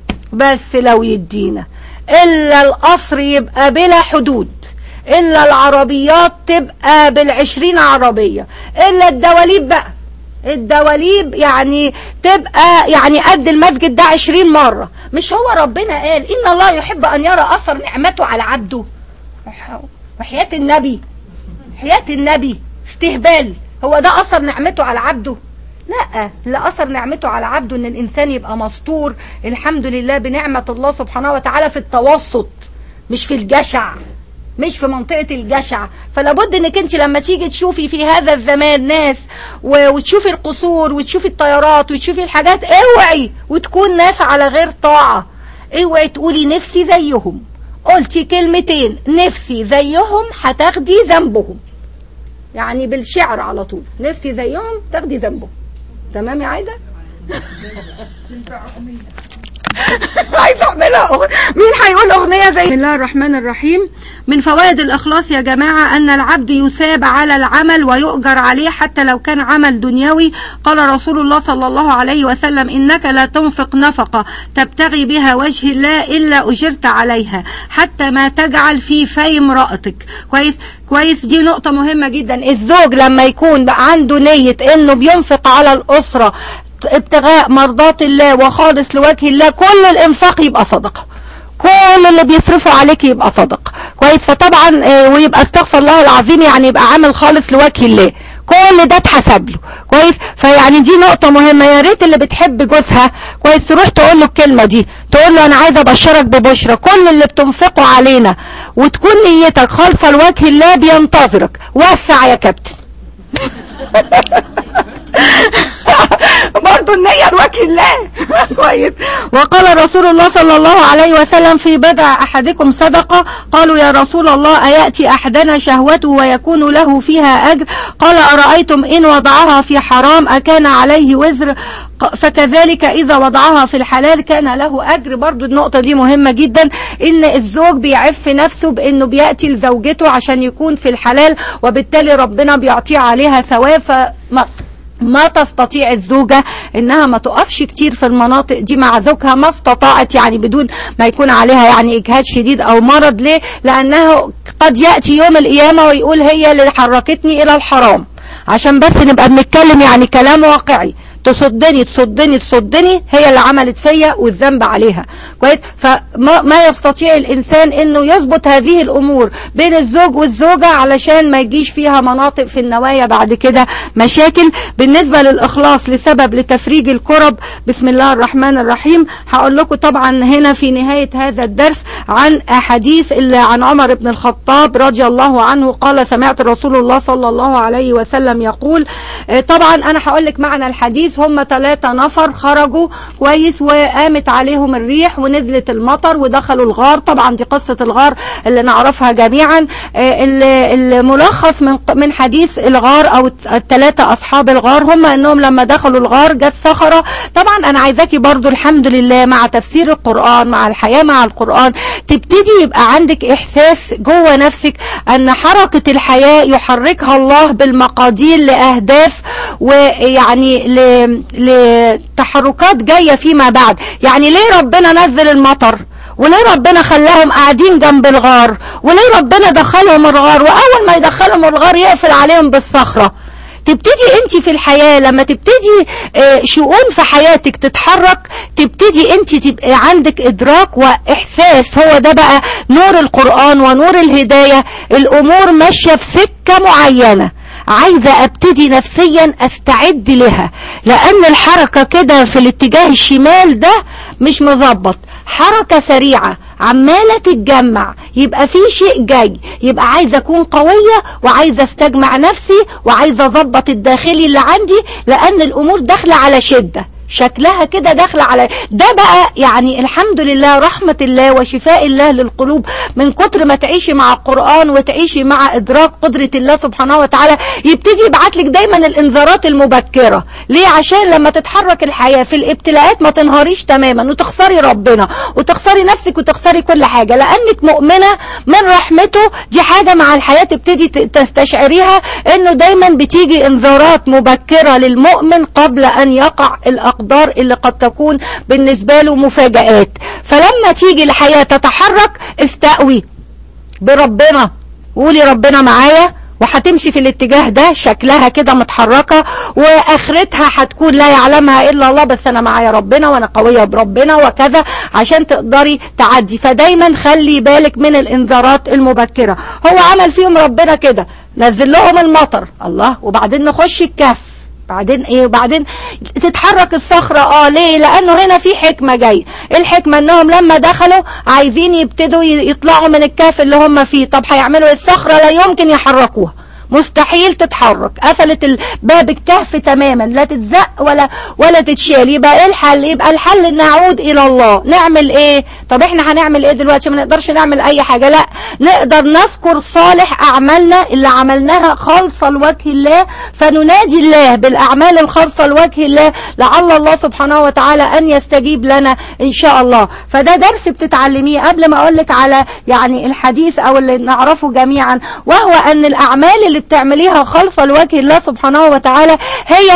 بس لو يدينا، إلا القصر يبقى بلا حدود، إلا العربيات تبقى بال20 عربية، إلا الدواليب بقى، الدواليب يعني تبقى يعني قد المسجد ده 20 مرة. مش هو ربنا قال إن الله يحب أن يرى أثر نعمته على عبده؟ وحياة النبي، حياة النبي استهبال. هو ده أثر نعمته على عبده؟ لا، لا أثر نعمته على عبده ان الانسان يبقى مستور الحمد لله بنعمة الله سبحانه وتعالى في التوسط، مش في الجشع، مش في منطقة الجشع. فلابد انك انت لما تيجي تشوفي في هذا الزمان ناس وتشوفي القصور وتشوفي الطيارات وتشوفي الحاجات، اوعي وتكون ناس على غير طاعة، اوعي تقولي نفسي زيهم قلتي كلمتين نفسي زيهم هتاخدي ذنبهم، يعني بالشعر على طول، نفسي زيهم تاخدي ذنبهم. تمام يا عايده؟ عايزه اعملها مين هيقول اغنيه زي بسم الله الرحمن الرحيم. من فوائد الاخلاص يا جماعه ان العبد يثاب على العمل ويؤجر عليه حتى لو كان عمل دنيوي. قال رسول الله صلى الله عليه وسلم انك لا تنفق نفقه تبتغي بها وجه الله الا اجرت عليها حتى ما تجعل في امرأتك. كويس دي نقطه مهمه جدا. الزوج لما يكون بقى عنده نيه انه بينفق على الاسره ابتغاء مرضات الله وخالص لوجه الله، كل الانفاق يبقى صدقه، كل اللي بيصرفوا عليك يبقى صدقه. كويس. فطبعا ويبقى استغفر الله العظيم، يعني يبقى عامل خالص لوجه الله، كل ده اتحسب له. كويس. فيعني دي نقطه مهمه. يا ريت اللي بتحب جوزها كويس تروح تقول له الكلمه دي، تقول له انا عايزه ابشرك ببشرى، كل اللي بتنفقه علينا وتكون نيتك خالصه لوجه الله بينتظرك. وسع يا كابتن. برضو النية لوجه الله. كويس. وقال رسول الله صلى الله عليه وسلم في بضع أحدكم صدقة. قالوا يا رسول الله أيأتي أحدنا شهوته ويكون له فيها أجر؟ قال أرأيتم إن وضعها في حرام أكان عليه وزر؟ فكذلك إذا وضعها في الحلال كان له أجر. برضو النقطة دي مهمة جدا، إن الزوج بيعف نفسه بإنه بيأتي لزوجته عشان يكون في الحلال، وبالتالي ربنا بيعطيه عليها ثواب. ما تستطيع الزوجة انها ما تقفش كتير في المناطق دي مع زوجها ما استطاعت، يعني بدون ما يكون عليها يعني اجهاد شديد او مرض. ليه؟ لانه قد يأتي يوم القيامة ويقول هي اللي حركتني الى الحرام. عشان بس نبقى بنتكلم يعني كلام واقعي. تصدني هي اللي عملت فيا والذنب عليها. كويس. فما يستطيع الانسان انه يضبط هذه الامور بين الزوج والزوجة علشان ما يجيش فيها مناطق في النوايا بعد كده مشاكل. بالنسبة للاخلاص لسبب لتفريج الكرب، بسم الله الرحمن الرحيم. هقول لكم طبعا هنا في نهاية هذا الدرس عن احاديث اللي عن عمر بن الخطاب رضي الله عنه قال سمعت رسول الله صلى الله عليه وسلم يقول. طبعا انا هقول لك معنى الحديث. هم 3 نفر خرجوا كويس وقامت عليهم الريح ونزلت المطر ودخلوا الغار. طبعا دي قصة الغار اللي نعرفها جميعا. الملخص من حديث الغار او 3 اصحاب الغار هم انهم لما دخلوا الغار جت صخرة. طبعا انا عايزاكي برضو الحمد لله مع تفسير القرآن مع الحياة مع القرآن تبتدي يبقى عندك احساس جوه نفسك ان حركة الحياة يحركها الله بالمقادير لأهداف ويعني لتحركات جاية فيما بعد. يعني ليه ربنا نزل المطر؟ وليه ربنا خلاهم قاعدين جنب الغار؟ وليه ربنا دخلهم الغار؟ وأول ما يدخلهم الغار يقفل عليهم بالصخرة. تبتدي انت في الحياة لما تبتدي شؤون في حياتك تتحرك، تبتدي انت تبقى عندك ادراك واحساس. هو ده بقى نور القرآن ونور الهداية. الامور ماشية في سكة معينة، عايزة ابتدي نفسيا استعد لها، لان الحركة كده في الاتجاه الشمال ده مش مظبط. حركة سريعة عمالة تتجمع، يبقى في شيء جاي، يبقى عايزة اكون قوية وعايزة استجمع نفسي وعايزة اضبط الداخلي اللي عندي، لان الامور داخلة على شدة. شكلها كده داخله على ده بقى. يعني الحمد لله رحمة الله وشفاء الله للقلوب من كتر ما تعيشي مع القرآن وتعيشي مع إدراك قدرة الله سبحانه وتعالى. يبتدي يبعت لك دايما الانذارات المبكرة. ليه؟ عشان لما تتحرك الحياة في الابتلاءات ما تنهاريش تماما وتخسري ربنا وتخسري نفسك وتخسري كل حاجة، لأنك مؤمنة من رحمته. دي حاجة مع الحياة تبتدي تستشعريها، انه دايما بتيجي انذارات مبكرة للمؤمن قبل ان يقع الأقدار اللي قد تكون بالنسبة له مفاجآت. فلما تيجي الحياة تتحرك استقوي بربنا وقولي ربنا معايا، وهتمشي في الاتجاه ده. شكلها كده متحركة واخرتها هتكون لا يعلمها الا الله، بس انا معايا ربنا وانا قوية بربنا وكذا عشان تقدري تعدي. فدايما خلي بالك من الانذارات المبكرة. هو عمل فيهم ربنا كده، نزل لهم المطر الله، وبعدين نخش الكهف، بعدين ايه؟ وبعدين تتحرك الصخرة. ليه؟ لانه هنا في حكمة جاية. الحكمة انهم لما دخلوا عايزين يبتدوا يطلعوا من الكهف اللي هم فيه. طب هيعملوا الصخرة لا يمكن يحركوها، مستحيل تتحرك، قفلت باب الكهف تماما، لا تتزق ولا تتشال. يبقى ايه الحل؟ يبقى الحل ان نعود الى الله. نعمل ايه؟ طب احنا هنعمل ايه دلوقتي؟ ما نقدرش نعمل اي حاجة. لا، نقدر نذكر صالح اعمالنا اللي عملناها خالصة لوجه الله، فننادي الله بالاعمال الخالصة لوجه الله، لعل الله سبحانه وتعالى ان يستجيب لنا ان شاء الله. فده درس بتتعلميه قبل ما اقولك على يعني الحديث او اللي نعرفه جميعا، وهو ان الاعمال اللي بتعمليها خالصة لوجه الله سبحانه وتعالى هي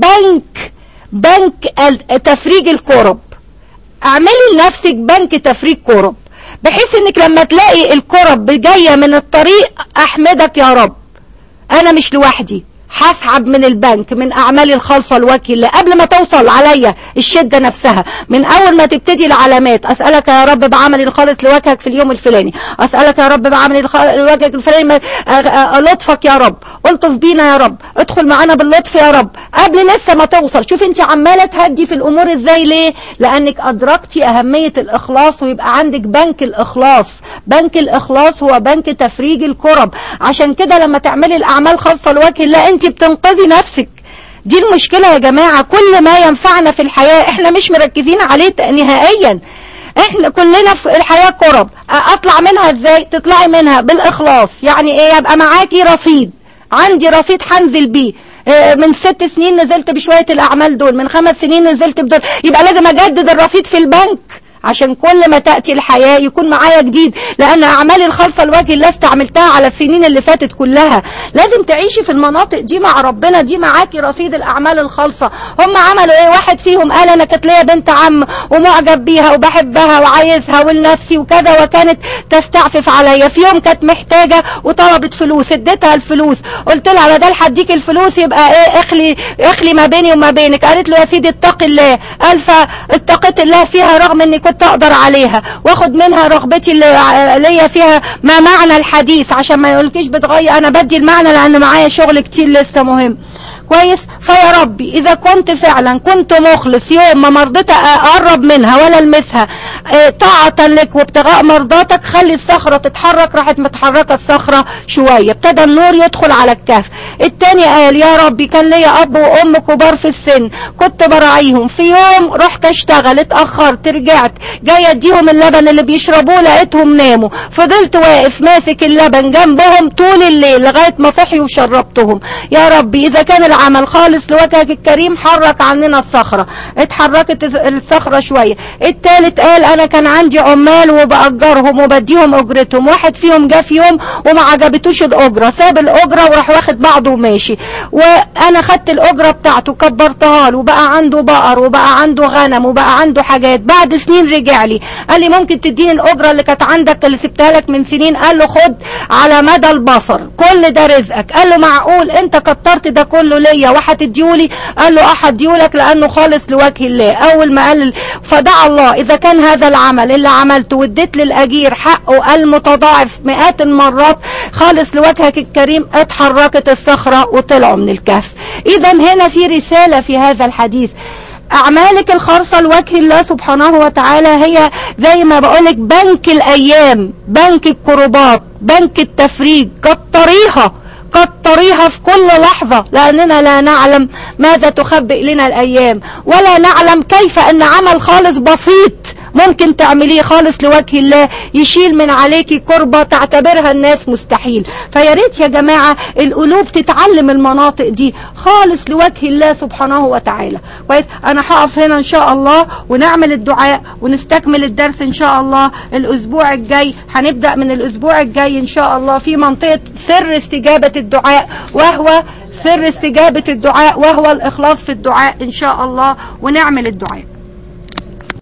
بنك تفريج الكرب. اعملي لنفسك بنك تفريج كرب، بحيث انك لما تلاقي الكرب جاية من الطريق احمدك يا رب، انا مش لوحدي، هسحب من البنك من اعمالي الخالصة لوجه الله قبل ما توصل عليا الشدة نفسها. من اول ما تبتدي العلامات، اسألك يا رب بعملي الخالص لوجهك في اليوم الفلاني، اسألك يا رب بعملي لوجهك الفلاني لطفك يا رب، الطف بينا يا رب، ادخل معانا باللطف يا رب، قبل لسه ما توصل. شوف انت عمالة تهدي في الامور ازاي. ليه؟ لانك ادركتي اهمية الاخلاص، ويبقى عندك بنك الاخلاص. بنك الاخلاص هو بنك تفريج الكرب. عشان كده لما تعملي الاعمال خالصة لوجه الله انت بتنقذي نفسك. دي المشكلة يا جماعة، كل ما ينفعنا في الحياة احنا مش مركزين عليه نهائيا. احنا كلنا في الحياة كرب، اطلع منها ازاي؟ تطلعي منها بالاخلاص. يعني ايه؟ يبقى معاكي رصيد، عندي رصيد هنزل بيه. من 6 سنين نزلت بشوية الاعمال دول، من 5 سنين نزلت بدول، يبقى لازم اجدد الرصيد في البنك عشان كل ما تأتي الحياة يكون معايا جديد، لأن أعمالي الخالصة لوجه الله استعملتها على السنين اللي فاتت كلها. لازم تعيشي في المناطق دي مع ربنا، دي معاكي رصيد الأعمال الخالصة. هم عملوا إيه؟ واحد فيهم قال أنا كانت ليا بنت عم ومعجب بيها وبحبها وعايزها ولنفسي وكذا، وكانت تستعفف عليا. في يوم كانت محتاجة وطلبت فلوس، اديتها الفلوس، قلت لها بدل هديك الفلوس يبقى إيه، اخلي ما بيني وما بينك. قالت له يا سيدي اتق الله. قال فاتقيت الله فيها رغم اني كنت اقدر عليها، واخد منها رغبتي اللي ليا فيها. ما معنى الحديث؟ عشان ما يقولكيش بتغير، انا بدي المعنى لان معايا شغل كتير لسه مهم. كويس؟ فيا ربي اذا كنت فعلا كنت مخلص، يوم ما مرضت اقرب منها ولا المسها طاعة لك وابتغاء مرضاتك، خلي الصخرة تتحرك. راحت متحركة الصخرة شوية، ابتدى النور يدخل على الكهف. التاني قال يا ربي كان ليا اب وام كبار في السن، كنت براعيهم، في يوم رحت اشتغل، اتأخرت، رجعت جاي اديهم اللبن اللي بيشربوه، لقيتهم ناموا، فضلت واقف ماسك اللبن جنبهم طول الليل لغاية ما صحيوا وشربتهم. يا ربي اذا كان العمل خالص لوجهك الكريم حرك عننا الصخرة. اتحركت الصخرة شوية. التالت قال انا كان عندي عمال وبأجرهم وبديهم اجرتهم، واحد فيهم جه في يوم وما عجبتوش الاجرة، ساب الاجرة وراح واخد بعضه وماشي، وانا خدت الاجرة بتاعته كبرتها له، وبقى عنده بقر وبقى عنده غنم وبقى عنده حاجات. بعد سنين رجع لي قال لي ممكن تديني الاجرة اللي كانت عندك اللي سبتها لك من سنين؟ قال له خد على مدى البصر، كل ده رزقك. قال له معقول انت كترت ده كله ليا وهتديهولي؟ قال له هديهولك لانه خالص لوجه الله. اول ما قال فدعا الله اذا كان هذا العمل اللي عملته واديت للاجير حقه المتضاعف مئات المرات خالص لوجهك الكريم، اتحركت الصخرة وطلعوا من الكهف. اذا هنا في رسالة في هذا الحديث. اعمالك الخالصة لوجه الله سبحانه وتعالى هي زي ما بقولك بنك الايام، بنك الكربات، بنك التفريج. كتريها في كل لحظة، لأننا لا نعلم ماذا تخبئ لنا الأيام، ولا نعلم كيف أن عمل خالص بسيط ممكن تعمليه خالص لوجه الله يشيل من عليكي كربة تعتبرها الناس مستحيل. فياريت يا جماعة القلوب تتعلم المناطق دي خالص لوجه الله سبحانه وتعالى. كويس؟ أنا هقف هنا إن شاء الله ونعمل الدعاء ونستكمل الدرس إن شاء الله الأسبوع الجاي. هنبدأ من الأسبوع الجاي إن شاء الله في منطقة سر استجابة الدعاء، وهو سر استجابة الدعاء وهو الإخلاص في الدعاء إن شاء الله، ونعمل الدعاء.